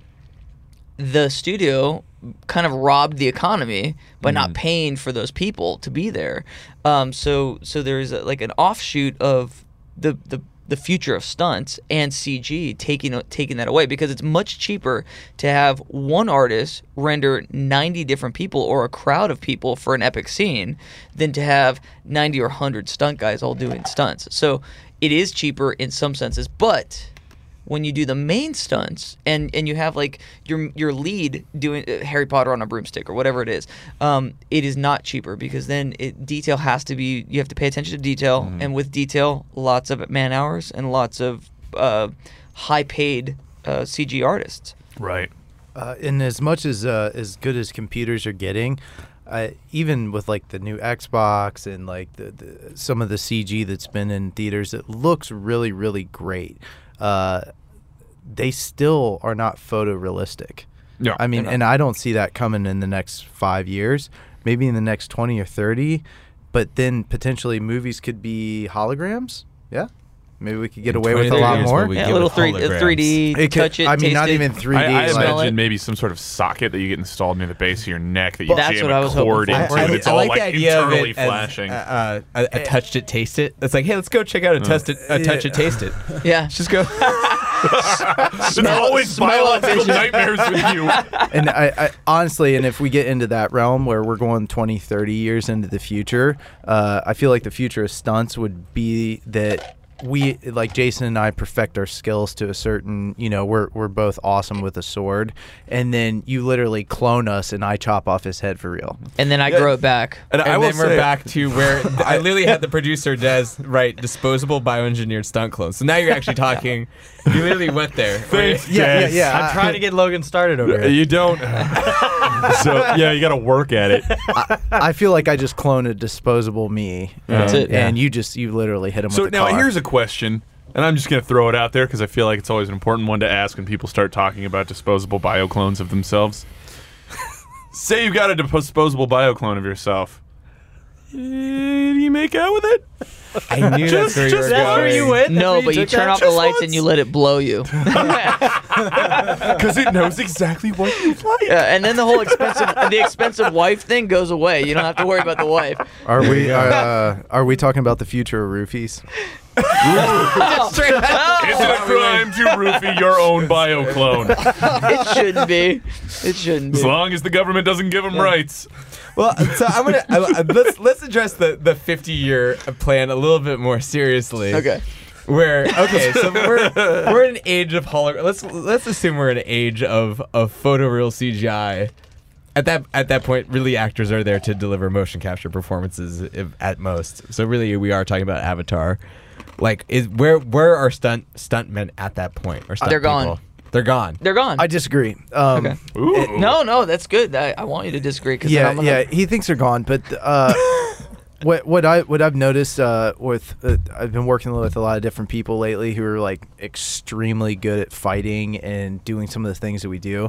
The studio kind of robbed the economy by not paying for those people to be there. So there's like an offshoot of the future of stunts and CG taking that away, because it's much cheaper to have one artist render 90 different people or a crowd of people for an epic scene than to have 90 or 100 stunt guys all doing stunts. So it is cheaper in some senses, but when you do the main stunts and you have like your lead doing Harry Potter on a broomstick or whatever it is not cheaper, because then detail has to be, you have to pay attention to detail, and with detail, lots of man hours and lots of high paid CG artists. Right. And as much as good as computers are getting, even with like the new Xbox and like the some of the CG that's been in theaters, it looks really, really great. They still are not photorealistic. Yeah, I mean, and I don't see that coming in the next 5 years. maybe in the next 20 or 30, but then potentially movies could be holograms. Yeah. Maybe we could get away with a 20 lot years, more. will we Yeah, a give little it 3D, It could, touch it, I mean, taste not it. even 3D. I like- imagine maybe some sort of socket that you get installed near the base of your neck that you That's jam what I a was hoping cord for. into, I and it's all like like the idea of internally it as, flashing. a touched it, taste it. It's like, hey, let's go check out a touch it, taste it. Yeah. Just go. There's always smell biological vision. nightmares with you. And I honestly, and if we get into that realm where we're going 20, 30 years into the future, I feel like the future of stunts would be that we, like Jason and I, perfect our skills to a certain, we're both awesome with a sword, and then you literally clone us and I chop off his head for real. And then I grow it back. And I will then we're say- back to where I literally had the producer Des write disposable bioengineered stunt clones. So now you're actually talking. You literally went there. Thanks, Yeah. I'm trying to get Logan started over here. You don't. So yeah, you got to work at it. I feel like I just clone a disposable me. That's it. And you literally hit him So with a now car. here's a question, and I'm just going to throw it out there because I feel like it's always an important one to ask when people start talking about disposable bioclones of themselves. Say you've got a disposable bioclone of yourself. Do you make out with it? I knew that's where you were That's where going. you went? No, That's where but you took turn that? off the Just lights once. and you let it blow you. Because it knows exactly what you like. Yeah, and then the whole expensive wife thing goes away. You don't have to worry about the wife. Are we talking about the future of roofies? Is it a crime to roofie your own bioclone? It shouldn't be. It shouldn't As be. long as the government doesn't give them rights. Well, so I'm gonna let's address the 50-year plan a little bit more seriously. Okay. So we're in an age of let's assume we're in an age of photoreal CGI. At that point, really actors are there to deliver motion capture performances at most. So really, we are talking about Avatar. Like, where are stuntmen at that point? Or stunt They're gone. people? They're gone. They're gone. I disagree. Okay. Ooh. No, that's good. I want you to disagree because Yeah, he thinks they're gone, but what I've noticed with I've been working with a lot of different people lately who are like extremely good at fighting and doing some of the things that we do.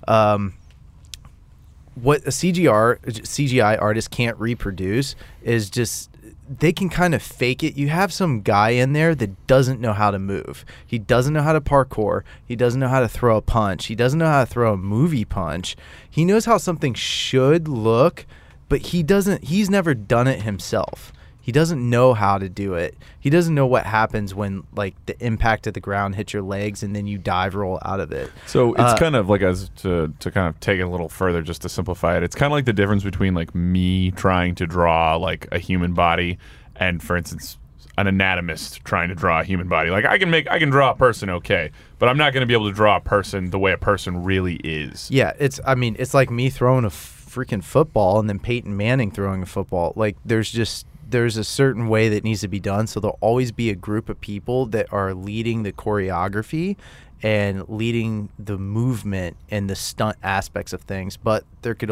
What a CGI artist can't reproduce is just they can kind of fake it. You have some guy in there that doesn't know how to move. He doesn't know how to parkour. He doesn't know how to throw a punch. He doesn't know how to throw a movie punch. He knows how something should look, but he's never done it himself. He doesn't know how to do it. He doesn't know what happens when like the impact of the ground hits your legs and then you dive roll out of it. So it's kind of like, as to kind of take it a little further, just to simplify it, it's kind of like the difference between like me trying to draw like a human body and, for instance, an anatomist trying to draw a human body. Like I can draw a person okay, but I'm not going to be able to draw a person the way a person really is. Yeah, it's like me throwing a freaking football and then Peyton Manning throwing a football. Like there's a certain way that needs to be done. So there'll always be a group of people that are leading the choreography and leading the movement and the stunt aspects of things. But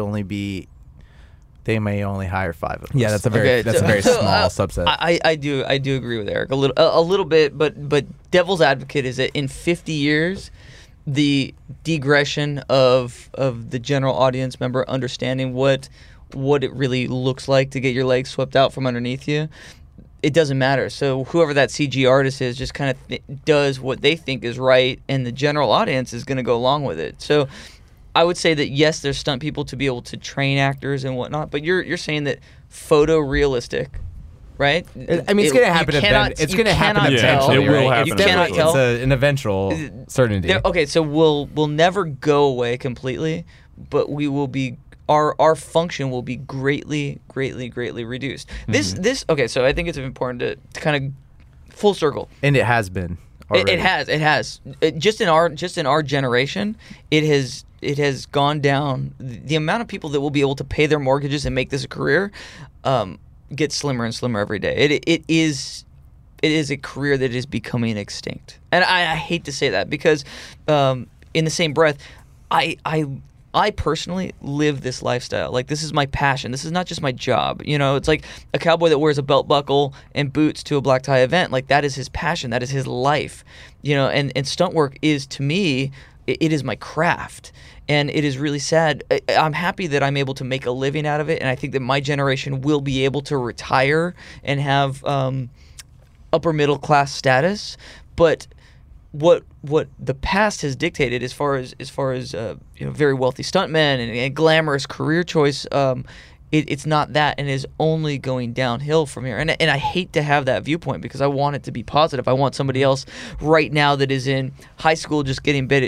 they may only hire 5 of us. Yeah, that's a very small subset. I do agree with Eric a little bit, but devil's advocate is that in 50 years, the digression of the general audience member understanding what it really looks like to get your legs swept out from underneath you, it doesn't matter. So whoever that CG artist is just kind of does what they think is right, and the general audience is going to go along with it. So I would say that yes, there's stunt people to be able to train actors and whatnot, but you're saying that photorealistic, right? I mean, it's going to happen. It's going to happen eventually. It will right? happen You cannot eventually. tell. It's an eventual certainty. Okay, so we'll never go away completely, but we will be our function will be greatly reduced. This okay, so I think it's important to kind of full circle. And it has been. It has. Just in our generation, it has gone down. The amount of people that will be able to pay their mortgages and make this a career gets slimmer and slimmer every day. It is a career that is becoming extinct, and I hate to say that because in the same breath, I personally live this lifestyle. Like, this is my passion. This is not just my job. You know, it's like a cowboy that wears a belt buckle and boots to a black tie event. Like, that is his passion. That is his life. You know, and stunt work is, to me, it is my craft. And it is really sad. I'm happy that I'm able to make a living out of it, and I think that my generation will be able to retire and have upper middle class status. But what the past has dictated, as far as very wealthy stuntmen and glamorous career choice, it's not that, and is only going downhill from here. And I hate to have that viewpoint, because I want it to be positive. I want somebody else right now that is in high school, just getting ready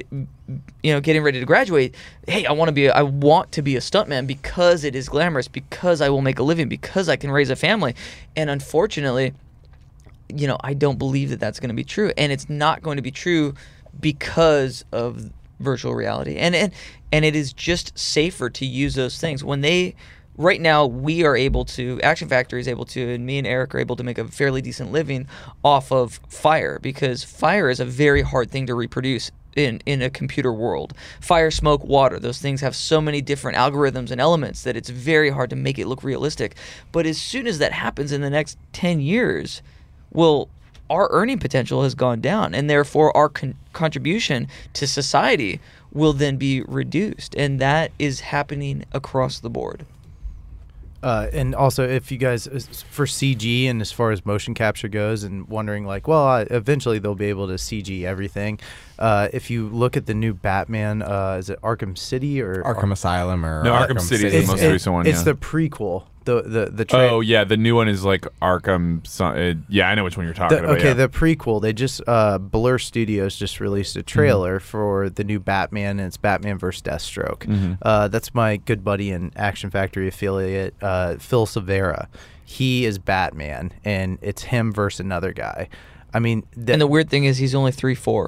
to graduate. Hey, I want to be a stuntman because it is glamorous, because I will make a living, because I can raise a family. And unfortunately, I don't believe that that's going to be true, and it's not going to be true because of virtual reality. And it is just safer to use those things when they. Right now, we are able to, Action Factory is able to, and me and Eric are able to make a fairly decent living off of fire, because fire is a very hard thing to reproduce in a computer world. Fire, smoke, water, those things have so many different algorithms and elements that it's very hard to make it look realistic. But as soon as that happens in the next 10 years, well, our earning potential has gone down, and therefore our contribution to society will then be reduced. And that is happening across the board. And also, if you guys, for CG and as far as motion capture goes, and wondering eventually they'll be able to CG everything. If you look at the new Batman, is it Arkham City or Arkham Asylum or no? Arkham City is the most recent one. It's the prequel. The new one is like Arkham. I know which one you're talking about. Okay, the prequel. They just Blur Studios just released a trailer for the new Batman, and it's Batman vs. Deathstroke. That's my good buddy and Action Factory affiliate, Phil Silvera. He is Batman, and it's him versus another guy. I mean, and the weird thing is he's only 3'4".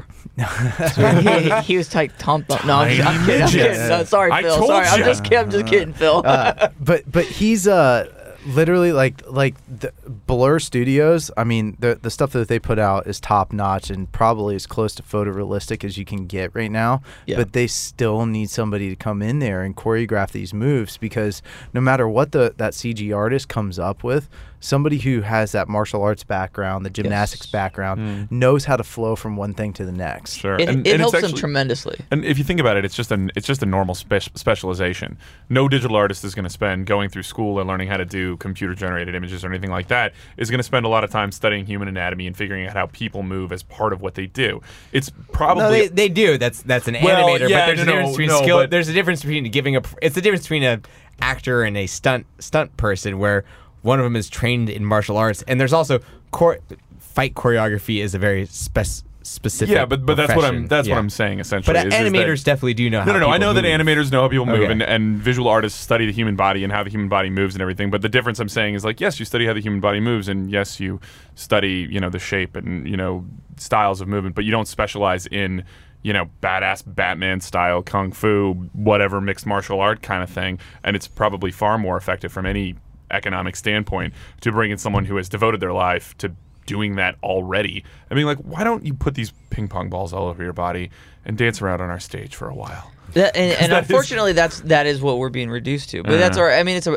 So he was like Tom. No, I'm kidding. No, sorry, Phil. Sorry, I'm just kidding, Phil. But he's literally like the Blur Studios. I mean, the stuff that they put out is top notch and probably as close to photorealistic as you can get right now. Yeah. But they still need somebody to come in there and choreograph these moves, because no matter what that CG artist comes up with, somebody who has that martial arts background, the gymnastics background, knows how to flow from one thing to the next. Sure, it helps them tremendously. And if you think about it, it's just a normal specialization. No digital artist is going to spend going through school and learning how to do computer-generated images or anything like that. Is going to spend a lot of time studying human anatomy and figuring out how people move as part of what they do. It's probably they do. That's an animator, but there's a difference between skill. There's a difference between it's the difference between an actor and a stunt person, where one of them is trained in martial arts, and there's also fight choreography is a very specific. Yeah, but that's what I'm saying essentially. But animators definitely do know. No. I know that animators know how people move, and visual artists study the human body and how the human body moves and everything. But the difference I'm saying is, like, yes, you study how the human body moves, and yes, you study the shape and styles of movement, but you don't specialize in badass Batman style kung fu, whatever mixed martial art kind of thing. And it's probably far more effective from any economic standpoint to bring in someone who has devoted their life to doing that already. I mean, like, why don't you put these ping pong balls all over your body and dance around on our stage for a while? And unfortunately, that is what we're being reduced to. But that's our. I mean, it's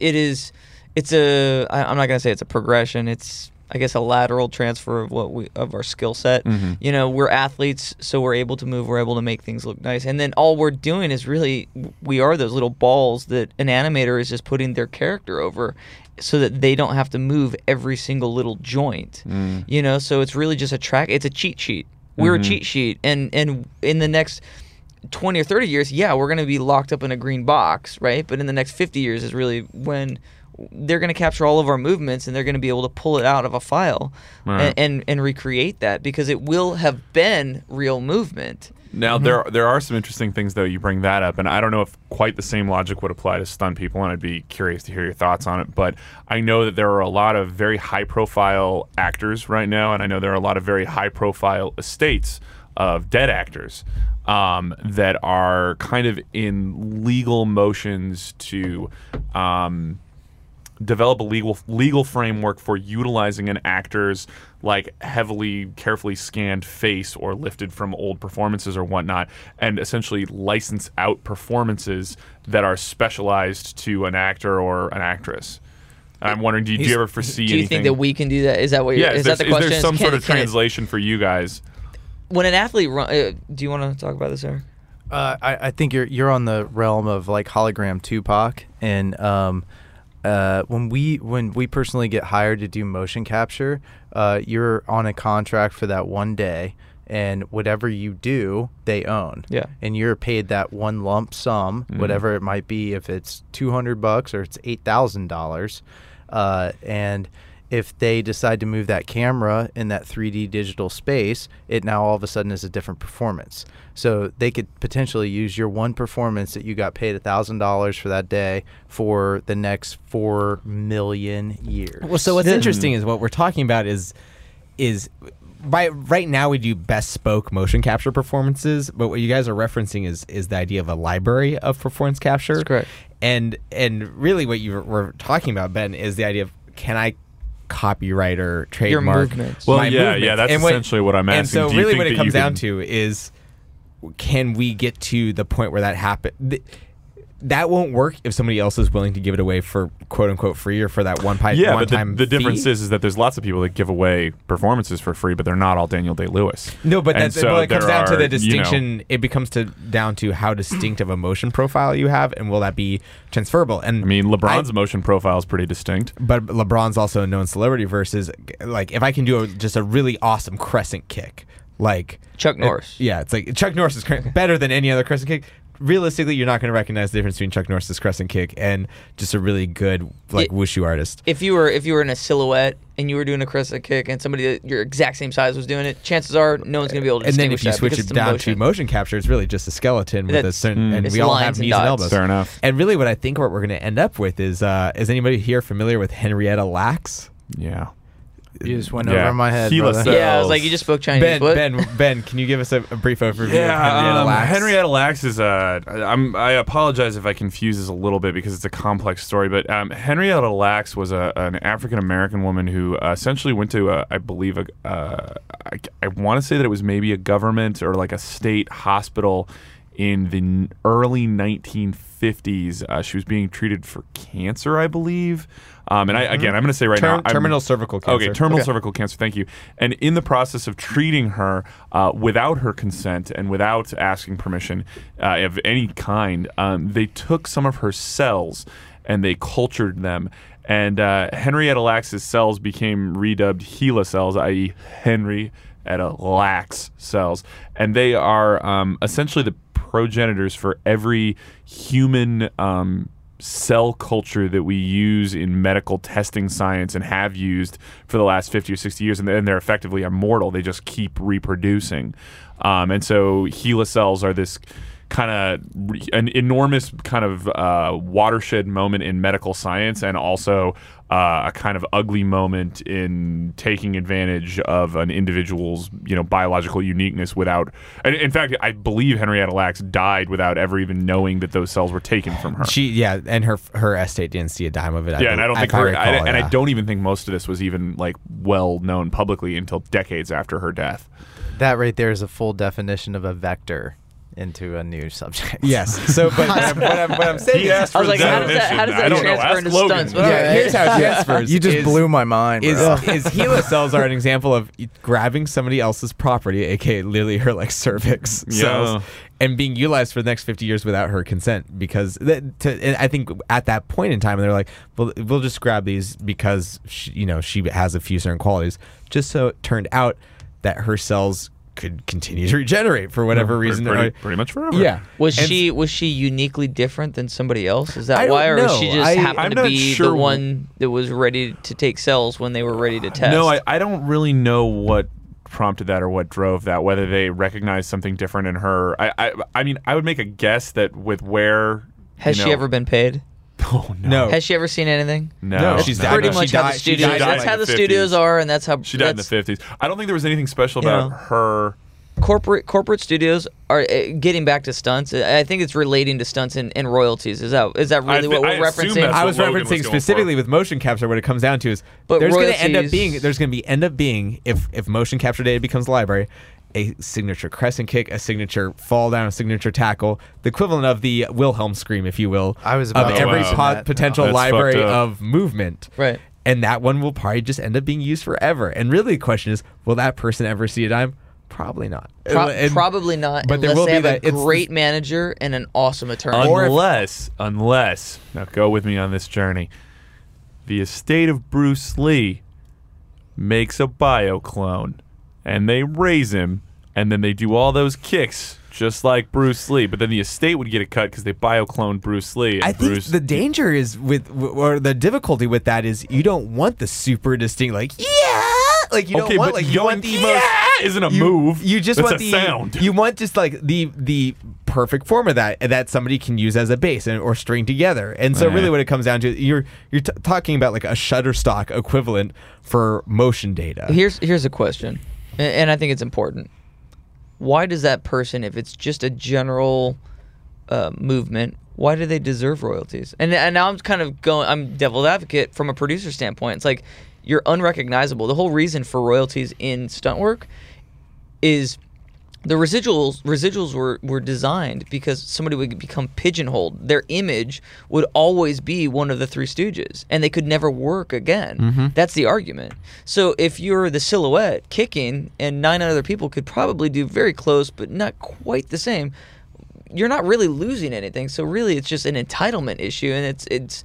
a. I'm not gonna say it's a progression. It's, I guess, a lateral transfer of our skill set. We're athletes, so we're able to move. We're able to make things look nice, and then all we're doing is we are those little balls that an animator is just putting their character over, so that they don't have to move every single little joint. So it's really just it's a cheat sheet. We're a cheat sheet, and in the next 20 or 30 years, we're going to be locked up in a green box, right? But in the next 50 years is really when they're going to capture all of our movements, and they're going to be able to pull it out of a file and recreate that, because it will have been real movement. Now, there are some interesting things, though. You bring that up, and I don't know if quite the same logic would apply to stunt people, and I'd be curious to hear your thoughts on it. But I know that there are a lot of very high-profile actors right now, and I know there are a lot of very high-profile estates of dead actors that are kind of in legal motions to develop a legal framework for utilizing an actor's heavily, carefully scanned face or lifted from old performances or whatnot, and essentially license out performances that are specialized to an actor or an actress. And I'm wondering, do you ever foresee anything? Do you think that we can do that? Is that what? Is that the question? Is there some sort of translation for you guys? when an athlete do you want to talk about this, Eric? I think you're on the realm of like hologram Tupac, and when we personally get hired to do motion capture, you're on a contract for that one day, and whatever you do, they own. Yeah. And you're paid that one lump sum, whatever it might be, if it's $200 or it's $8,000, and if they decide to move that camera in that 3D digital space, it now all of a sudden is a different performance. So they could potentially use your one performance that you got paid $1,000 for that day for the next 4 million years. Well, so what's interesting is what we're talking about is right now we do bespoke motion capture performances, but what you guys are referencing is the idea of a library of performance capture. That's correct. And really what you were talking about, Ben, is the idea of, can I copyright or trademark movements. Well, my movements? yeah, that's essentially what I'm asking. And so Do you really think what it that comes you down can- to is, can we get to the point where that happens? That won't work if somebody else is willing to give it away for quote unquote free or for that one time. Yeah, but the difference fee. is that there's lots of people that give away performances for free, but they're not all Daniel Day-Lewis. No, but And that's so well, it comes there down to are, the distinction. It becomes down to how distinct of a motion profile you have, and will that be transferable? And I mean, LeBron's motion profile is pretty distinct. but LeBron's also a known celebrity versus, like, if I can do just a really awesome crescent kick, like Chuck Norris. it's like Chuck Norris is better than any other crescent kick. Realistically, you're not going to recognize the difference between Chuck Norris's crescent kick and just a really good wushu artist. If you were in a silhouette and you were doing a crescent kick and somebody that your exact same size was doing it, chances are no one's going to be able to And then distinguish if you that switch because it it's down motion. to motion capture, it's really just a skeleton with a That's- certain, and it's we all lines have and knees dots. and elbows. Fair enough. And really, what I think what we're going to end up with is anybody here familiar with Henrietta Lacks? Yeah. You just went Yeah. over my head, Gila brother. cells. Yeah, I was like, you just spoke Chinese. What? Ben, can you give us a brief overview of Yeah, Henrietta Lacks? Henrietta Lacks is I apologize if I confuse this a little bit because it's a complex story, but Henrietta Lacks was an African American woman who essentially went to I want to say that it was maybe a government or like a state hospital in the early 1950s. She was being treated for cancer, I believe. And I'm going to say right now, terminal cervical cancer. Okay, terminal cervical cancer. Thank you. And in the process of treating her without her consent and without asking permission of any kind, they took some of her cells and they cultured them. And Henrietta Lacks' cells became redubbed HeLa cells, i.e., Henrietta Lacks cells, and they are essentially the progenitors for every human cell culture that we use in medical testing science and have used for the last 50 or 60 years, and they're effectively immortal. They just keep reproducing. And so HeLa cells are this kind of an enormous kind of watershed moment in medical science, and also a kind of ugly moment in taking advantage of an individual's biological uniqueness without. And in fact, I believe Henrietta Lacks died without ever even knowing that those cells were taken from her. And her estate didn't see a dime of it. And I don't think I I don't even think most of this was even like well known publicly until decades after her death. That right there is a full definition of a vector into a new subject. Yes. So, but what I'm saying He is, asked for I was like, the how does definition. that I don't know. transfer Ask into Logan. stunts? But all right. here's how it transfers. You just blew my mind, Is bro. HeLa cells are an example of grabbing somebody else's property, aka literally her like cervix cells, and being utilized for the next 50 years without her consent. Because and I think at that point in time, they're like, well, we'll just grab these because she has a few certain qualities. Just so it turned out that her cells could continue to regenerate for whatever reason. Pretty much forever. Yeah. Was she uniquely different than somebody else? Is I that don't why, or know. she just I'm happened to not be sure. the one that was ready to take cells when they were ready to test? No, I don't really know what prompted that or what drove that. Whether they recognized something different in her. I mean, I would make a guess that with where Has she ever been paid? Oh No. Has she ever seen anything? No, she's no, died. Pretty no. much She how the died- she studios. died That's in how the the studios 50s. are, and that's how She died in the that's- 50s. I don't think there was anything special about her. corporate studios are getting back to stunts. I think it's relating to stunts and royalties. Is that really what we're I assume referencing? that's I what was Logan was referencing going specifically for. with motion capture. What it comes down to is But there's going to end up royalties- being if motion capture data becomes a library, a signature crescent kick, a signature fall down, a signature tackle, the equivalent of the Wilhelm scream, if you will, I was of about to every mention that. potential That's library fucked up. of movement. Right. And that one will probably just end up being used forever. And really, the question is, will that person ever see a dime? Probably not. Probably not, but there unless will they be have that- a it's- great manager and an awesome attorney. Unless, now go with me on this journey. The estate of Bruce Lee makes a bioclone, and they raise him, and then they do all those kicks just like Bruce Lee. But then the estate would get a cut because they biocloned Bruce Lee. And I think Bruce, the danger is or the difficulty with that is you don't want the super distinct, like, yeah! Like, you don't want, but like, you want the most... isn't a move. You just That's want a the sound. You want just like the perfect form of that somebody can use as a base or string together. And so really what it comes down to, you're talking about like a Shutterstock equivalent for motion data. Here's a question, and I think it's important. Why does that person, if it's just a general movement, why do they deserve royalties? And now I'm devil's advocate from a producer standpoint. It's like, you're unrecognizable. The whole reason for royalties in stunt work is the residuals were designed because somebody would become pigeonholed. Their image would always be one of the Three Stooges, and they could never work again. Mm-hmm. That's the argument. So if you're the silhouette kicking and 9 other people could probably do very close but not quite the same, you're not really losing anything. So really it's just an entitlement issue, and it's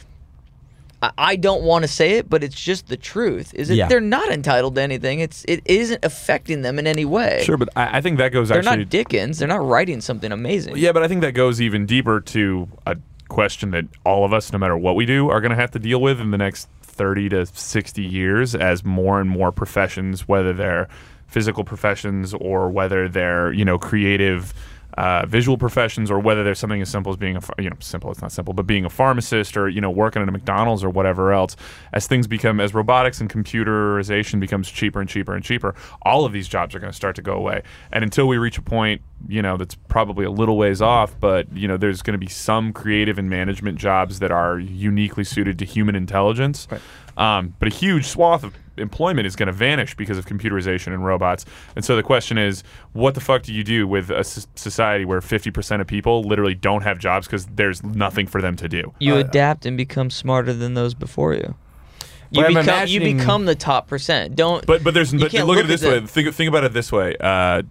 I don't want to say it, but it's just the truth. They're not entitled to anything. It isn't affecting them in any way. Sure, but I think that goes They're actually... not Dickens. They're not writing something amazing. Yeah, but I think that goes even deeper to a question that all of us, no matter what we do, are going to have to deal with in the next 30 to 60 years as more and more professions, whether they're physical professions or whether they're, creative visual professions, or whether there's something as simple as being simple, it's not simple, but being a pharmacist or, working at a McDonald's or whatever else. As things become, as robotics and computerization becomes cheaper and cheaper and cheaper, all of these jobs are going to start to go away. And until we reach a point, that's probably a little ways off, but, there's going to be some creative and management jobs that are uniquely suited to human intelligence. Right. But a huge swath of employment is going to vanish because of computerization and robots. And so the question is, what the fuck do you do with a society where 50% of people literally don't have jobs because there's nothing for them to do? You adapt and become smarter than those before you. You become the top percent. But look at it this way. Think about it this way.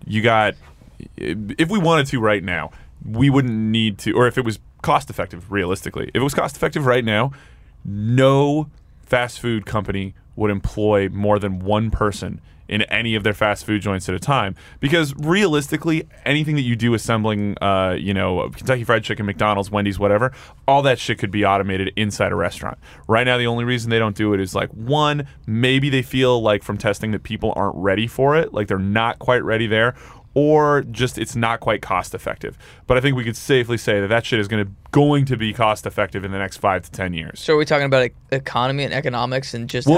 If we wanted to right now, we wouldn't need to, or if it was cost effective, realistically, if it was cost effective right now, no fast food company would employ more than one person in any of their fast food joints at a time, because realistically, anything that you do assembling, Kentucky Fried Chicken, McDonald's, Wendy's, whatever, all that shit could be automated inside a restaurant. Right now, the only reason they don't do it is one, maybe they feel like from testing that people aren't ready for it, like they're not quite ready there, or just it's not quite cost effective. But I think we could safely say that shit is going to be cost effective in the next 5 to 10 years. So are we talking about economy and economics and just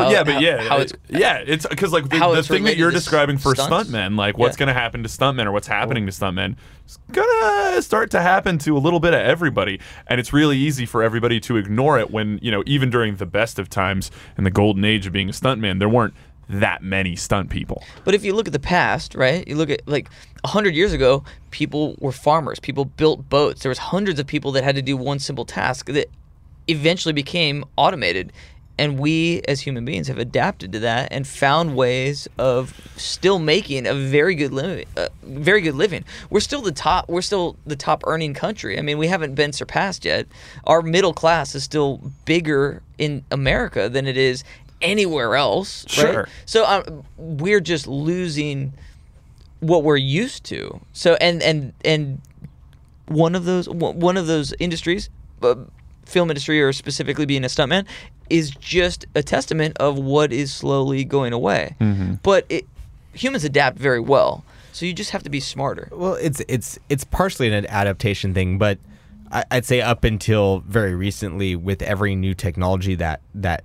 it's because the thing that you're describing for stunts? stuntmen, what's going to happen to stuntmen or what's happening to stuntmen, is going to start to happen to a little bit of everybody, and it's really easy for everybody to ignore it when even during the best of times in the golden age of being a stuntman, there weren't that many stunt people. But if you look at the past, right? You look at 100 years ago, people were farmers. People built boats. There was hundreds of people that had to do one simple task that eventually became automated. And we as human beings have adapted to that and found ways of still making a very good living. We're still the top earning country. I mean, we haven't been surpassed yet. Our middle class is still bigger in America than it is anywhere else. Sure. Right? So we're just losing what we're used to. So and one of those industries, film industry, or specifically being a stuntman, is just a testament of what is slowly going away. Mm-hmm. But humans adapt very well, so you just have to be smarter. Well, it's partially an adaptation thing, but I'd say up until very recently, with every new technology that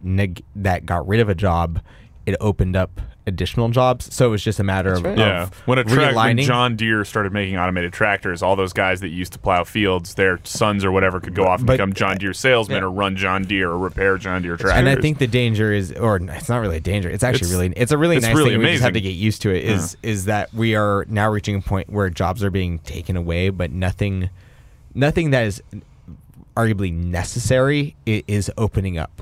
got rid of a job, it opened up additional jobs. So it was just a matter of when John Deere started making automated tractors, all those guys that used to plow fields, their sons or whatever could go off and become John Deere salesmen or run John Deere or repair John Deere tractors. And I think the danger is, or it's not really a danger. It's actually it's a really nice really thing. Amazing. We just have to get used to it. Is that we are now reaching a point where jobs are being taken away, but nothing that is arguably necessary is opening up.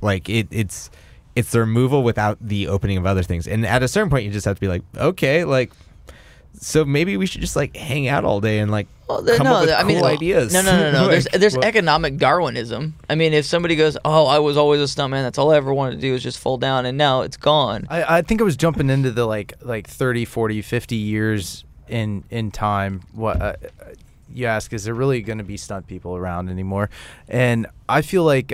It's the removal without the opening of other things. And at a certain point, you just have to be like, okay, So maybe we should just like hang out all day and like come no, up with I mean, cool ideas. No. Like, There's economic Darwinism. I mean, if somebody goes, "Oh, I was always a stuntman. That's all I ever wanted to do was just fall down," and now it's gone. I think I was jumping into the like 30, 40, 50 years in time. What you ask, is there really going to be stunt people around anymore? And I feel like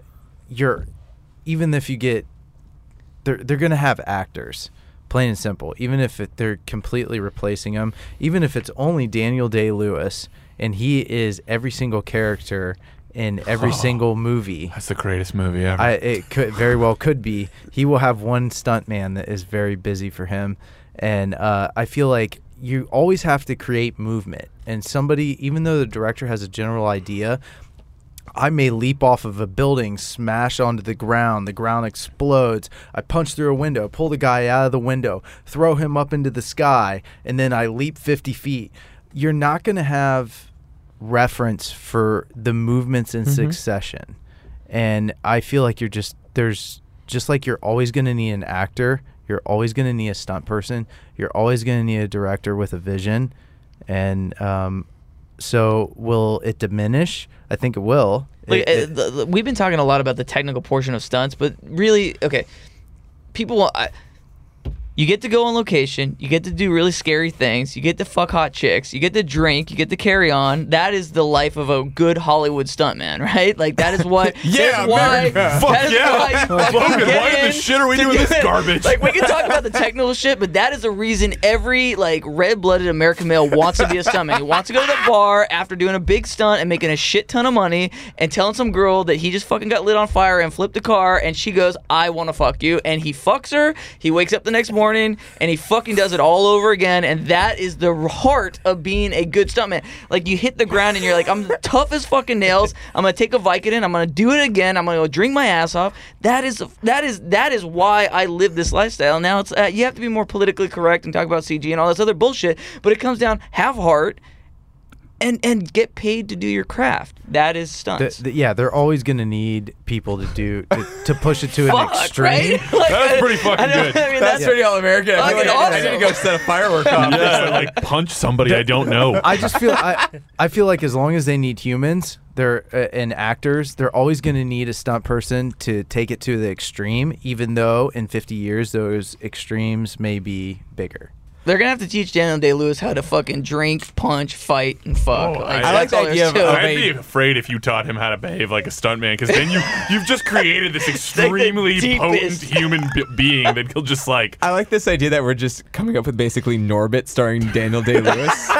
even if you get, they're going to have actors. Plain and simple. Even if they're completely replacing him, even if it's only Daniel Day-Lewis and he is every single character in every single movie. That's the greatest movie ever. It could very well could be. He will have one stuntman that is very busy for him, and I feel like you always have to create movement. And somebody, even though the director has a general idea, I may leap off of a building, smash onto the ground explodes, I punch through a window, pull the guy out of the window, throw him up into the sky, and then I leap 50 feet. You're not going to have reference for the movements in succession. And I feel like there's like you're always going to need an actor, you're always going to need a stunt person, you're always going to need a director with a vision. And so will it diminish? I think it will. We've been talking a lot about the technical portion of stunts, but really, okay, people you get to go on location, you get to do really scary things, you get to fuck hot chicks, you get to drink, you get to carry on. That is the life of a good Hollywood stuntman, right? Like, that is what. Yeah, why. Fuck yeah. Logan, why in the shit are we doing this garbage? Like, we can talk about the technical shit, but that is the reason every like red-blooded American male wants to be a stuntman. He wants to go to the bar after doing a big stunt and making a shit ton of money and telling some girl that he just fucking got lit on fire and flipped a car, and she goes, "I want to fuck you," and he fucks her. He wakes up the next morning and he fucking does it all over again, and that is the heart of being a good stuntman. Like, you hit the ground and you're like, I'm tough as fucking nails. I'm gonna take a Vicodin. I'm gonna do it again. I'm gonna go drink my ass off. That is why I live this lifestyle. Now it's you have to be more politically correct and talk about CG and all this other bullshit, but it comes down, have heart. And get paid to do your craft. That is stunts. They're always going to need people to push it to an extreme. Right? Like, That's pretty fucking good. I mean, That's pretty all-American. I Fucking feel like I awesome. need to go set a firework off. Yeah, like punch somebody I don't know. I just feel I feel like as long as they need humans, and actors, they're always going to need a stunt person to take it to the extreme, even though in 50 years those extremes may be bigger. They're gonna have to teach Daniel Day-Lewis how to fucking drink, punch, fight, and fuck. Oh, Like, I that's like all the there's idea to of it. I'd be afraid if you taught him how to behave like a stuntman, because then you've just created this extremely potent deepest. human being that he'll just like. I like this idea that we're just coming up with basically Norbit starring Daniel Day-Lewis.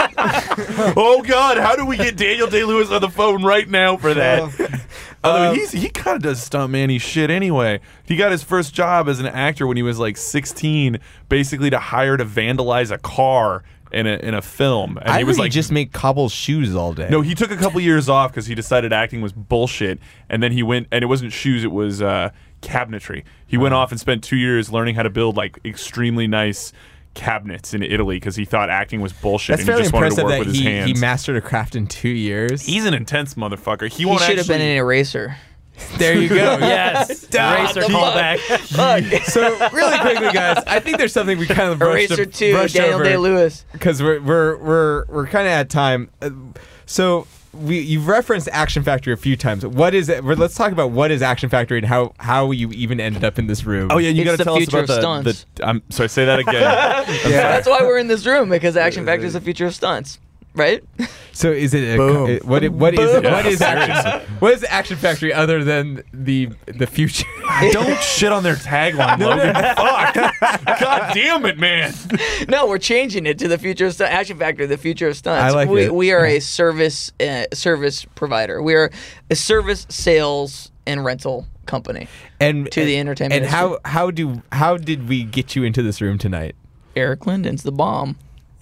Oh God, how do we get Daniel Day-Lewis on the phone right now for that? Although he kind of does stuntman-y shit anyway. He got his first job as an actor when he was like 16, basically to hire to vandalize a car in a film. And he was like, just make cobble shoes all day. no, he took a couple years off because he decided acting was bullshit, and then he went, and it wasn't shoes, it was cabinetry. He went off and spent 2 years learning how to build like extremely nice cabinets in Italy because he thought acting was bullshit. That's and he fairly just wanted to impressive work that with his hands. he mastered a craft in 2 years. He's an intense motherfucker. He He won't should have been actually- an eraser. There you go. Yes. Eraser callback. So really quickly, guys, I think there's something we kind of Eraser 2, brushed Daniel over Day-Lewis. because we're kind of at time. So you've referenced Action Factory a few times. What is it? Let's talk about what is Action Factory and how you even ended up in this room. Oh yeah, you It's got to the tell us future about of the. stunts. I'm sorry, say that again. That's why we're in this room, because Action Factory is the future of stunts, right? So is it Boom. what is it? Yeah, What is Action? seriously. What is Action Factory other than the future? Don't shit on their tagline, Logan. Fuck. God damn it, man. No, we're changing it to the future of stunts. Action Factory, the future of stunts. I like it. We are a service provider. We are a service, sales, and rental company And to the entertainment And industry. how did we get you into this room tonight? Eric Linden's the bomb.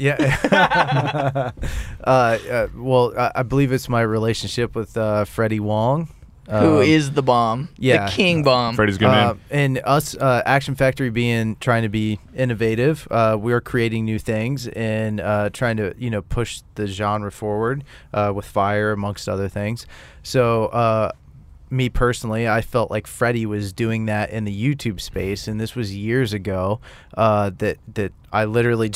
Yeah. Well, I believe it's my relationship with Freddie Wong. Who is the bomb? yeah. The king bomb. Freddie's a good man. And us, Action Factory, trying to be innovative, we're creating new things and trying to push the genre forward with Fire, amongst other things. So me personally, I felt like Freddie was doing that in the YouTube space, and this was years ago. That I literally just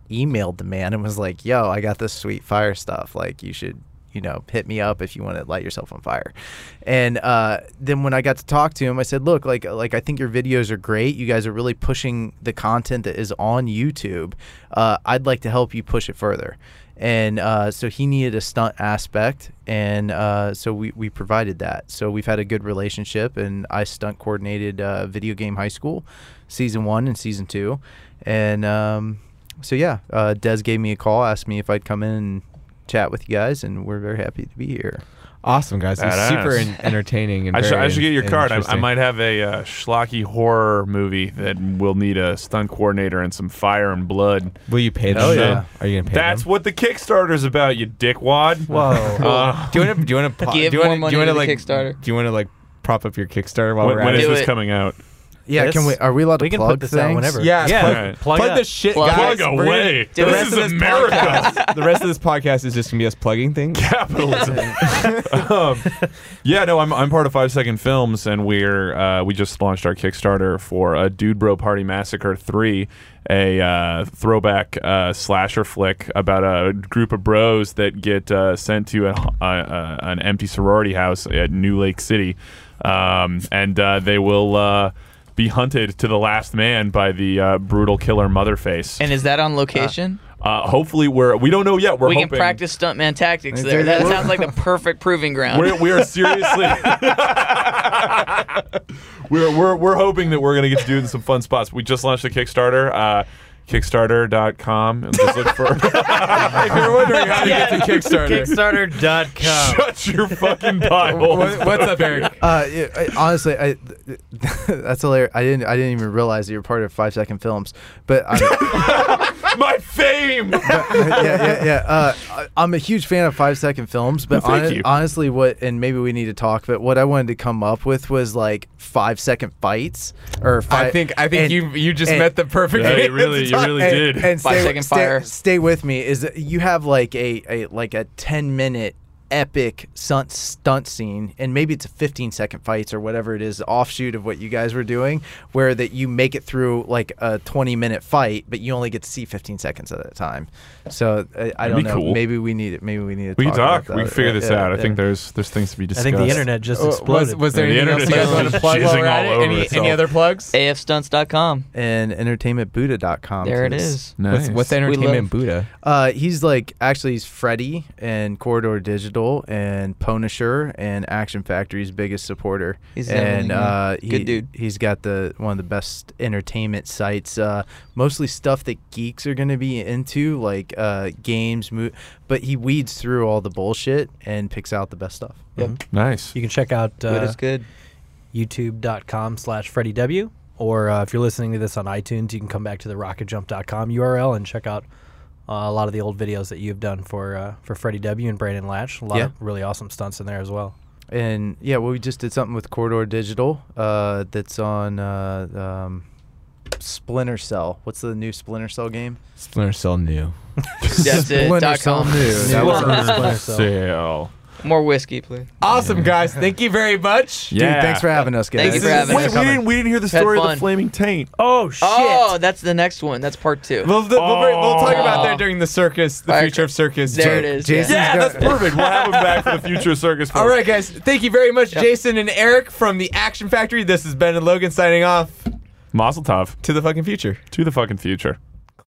emailed the man and was like, "Yo, I got this sweet fire stuff. Like, you should, hit me up if you want to light yourself on fire." And then when I got to talk to him, I said, "Look, like I think your videos are great. You guys are really pushing the content that is on YouTube. I'd like to help you push it further." And so he needed a stunt aspect, and so we provided that. So we've had a good relationship, and I stunt coordinated Video Game High School season 1 and season 2. And so yeah, Des gave me a call, asked me if I'd come in and chat with you guys, and we're very happy to be here. Awesome, guys. It was Badass. super entertaining. And I should get your card. I interesting. might have a schlocky horror movie that will need a stunt coordinator and some fire and blood. Will you pay them? Hell though? yeah. Are you gonna pay That's them? what the Kickstarter's about, you dickwad. Whoa. Do you want to Give more money to the Kickstarter. Do you want to like prop up your Kickstarter while we're When at is it? Do this it. coming out? Yeah, This- can we? Are we allowed to We can plug put this out things? whenever. Yeah, Yeah. plug Plug the it. shit, Plug guys. Plug We're away. Do the it. rest This of is this America. podcast, the rest of this podcast is just gonna be us plugging things. Capitalism. Yeah, no, I'm part of 5 Second Films, and we just launched our Kickstarter for a Dude Bro Party Massacre 3, a throwback slasher flick about a group of bros that get sent to an empty sorority house at New Lake City, and they will be hunted to the last man by the brutal killer Motherface. And is that on location? Hopefully, we don't know yet. We're We hoping. can practice stuntman tactics there. That sounds like the perfect proving ground. We are seriously. we're hoping that we're gonna get to do it in some fun spots. We just launched a Kickstarter. Kickstarter.com. And just look for. If you're wondering how to get to Kickstarter, Kickstarter.com. Shut your fucking Bible. what's up, Eric? Honestly, that's hilarious. I didn't even realize that you're part of 5 Second Films, but My fame. I'm a huge fan of 5 Second Films. But Well, thank you. honestly, and maybe we need to talk. But what I wanted to come up with was like 5-second fights, or I think you just met the perfect. Yeah, way you really to talk. did. And 5 second fire. Stay with me. Is that you have like a 10-minute epic stunt scene, and maybe it's a 15-second fights or whatever it is, offshoot of what you guys were doing, where that you make it through like a 20-minute fight, but you only get to see 15 seconds at a time. So I don't be know. cool. Maybe we need it. Maybe we need to. We can talk. about We that. can figure this Yeah, out. I yeah. think there's things to be I discussed. think the internet just exploded. Was there Yeah, the anything else you internet guys want is to plug while jizzing we're at all it? over Any itself. other plugs? AFstunts.com. And entertainmentbuddha.com. There it please. is. Nice. What's Entertainment Buddha? He's Freddy and Corridor Digital and Punisher and Action Factory's biggest supporter. He's and good dude. He's got one of the best entertainment sites. Mostly stuff that geeks are going to be into, like games, but he weeds through all the bullshit and picks out the best stuff. Yep. Nice. You can check out Good is good. youtube.com/FreddyW, or if you're listening to this on iTunes, you can come back to the rocketjump.com URL and check out a lot of the old videos that you've done for Freddie W and Brandon Latch. A lot of really awesome stunts in there as well. And yeah, we just did something with Corridor Digital that's on Splinter Cell. What's the new Splinter Cell game? Splinter Cell New. That's it. Splinter Cell .com. New. That was on Splinter Cell. Sale. More whiskey, please. Awesome, guys. Thank you very much. Dude, Yeah. thanks for having us, guys. Thank you for having Wait, us. we didn't hear the Had story of fun. the flaming taint. Oh, shit. Oh, that's the next one. That's part 2. We'll talk about that during the circus, the Alright. future of circus. There it is. Jason- Yeah. Yeah, that's perfect. We'll have him back for the future circus. All right, guys. Thank you very much, Jason and Eric from the Action Factory. This is Ben and Logan signing off. Mazel tov. To the fucking future. To the fucking future.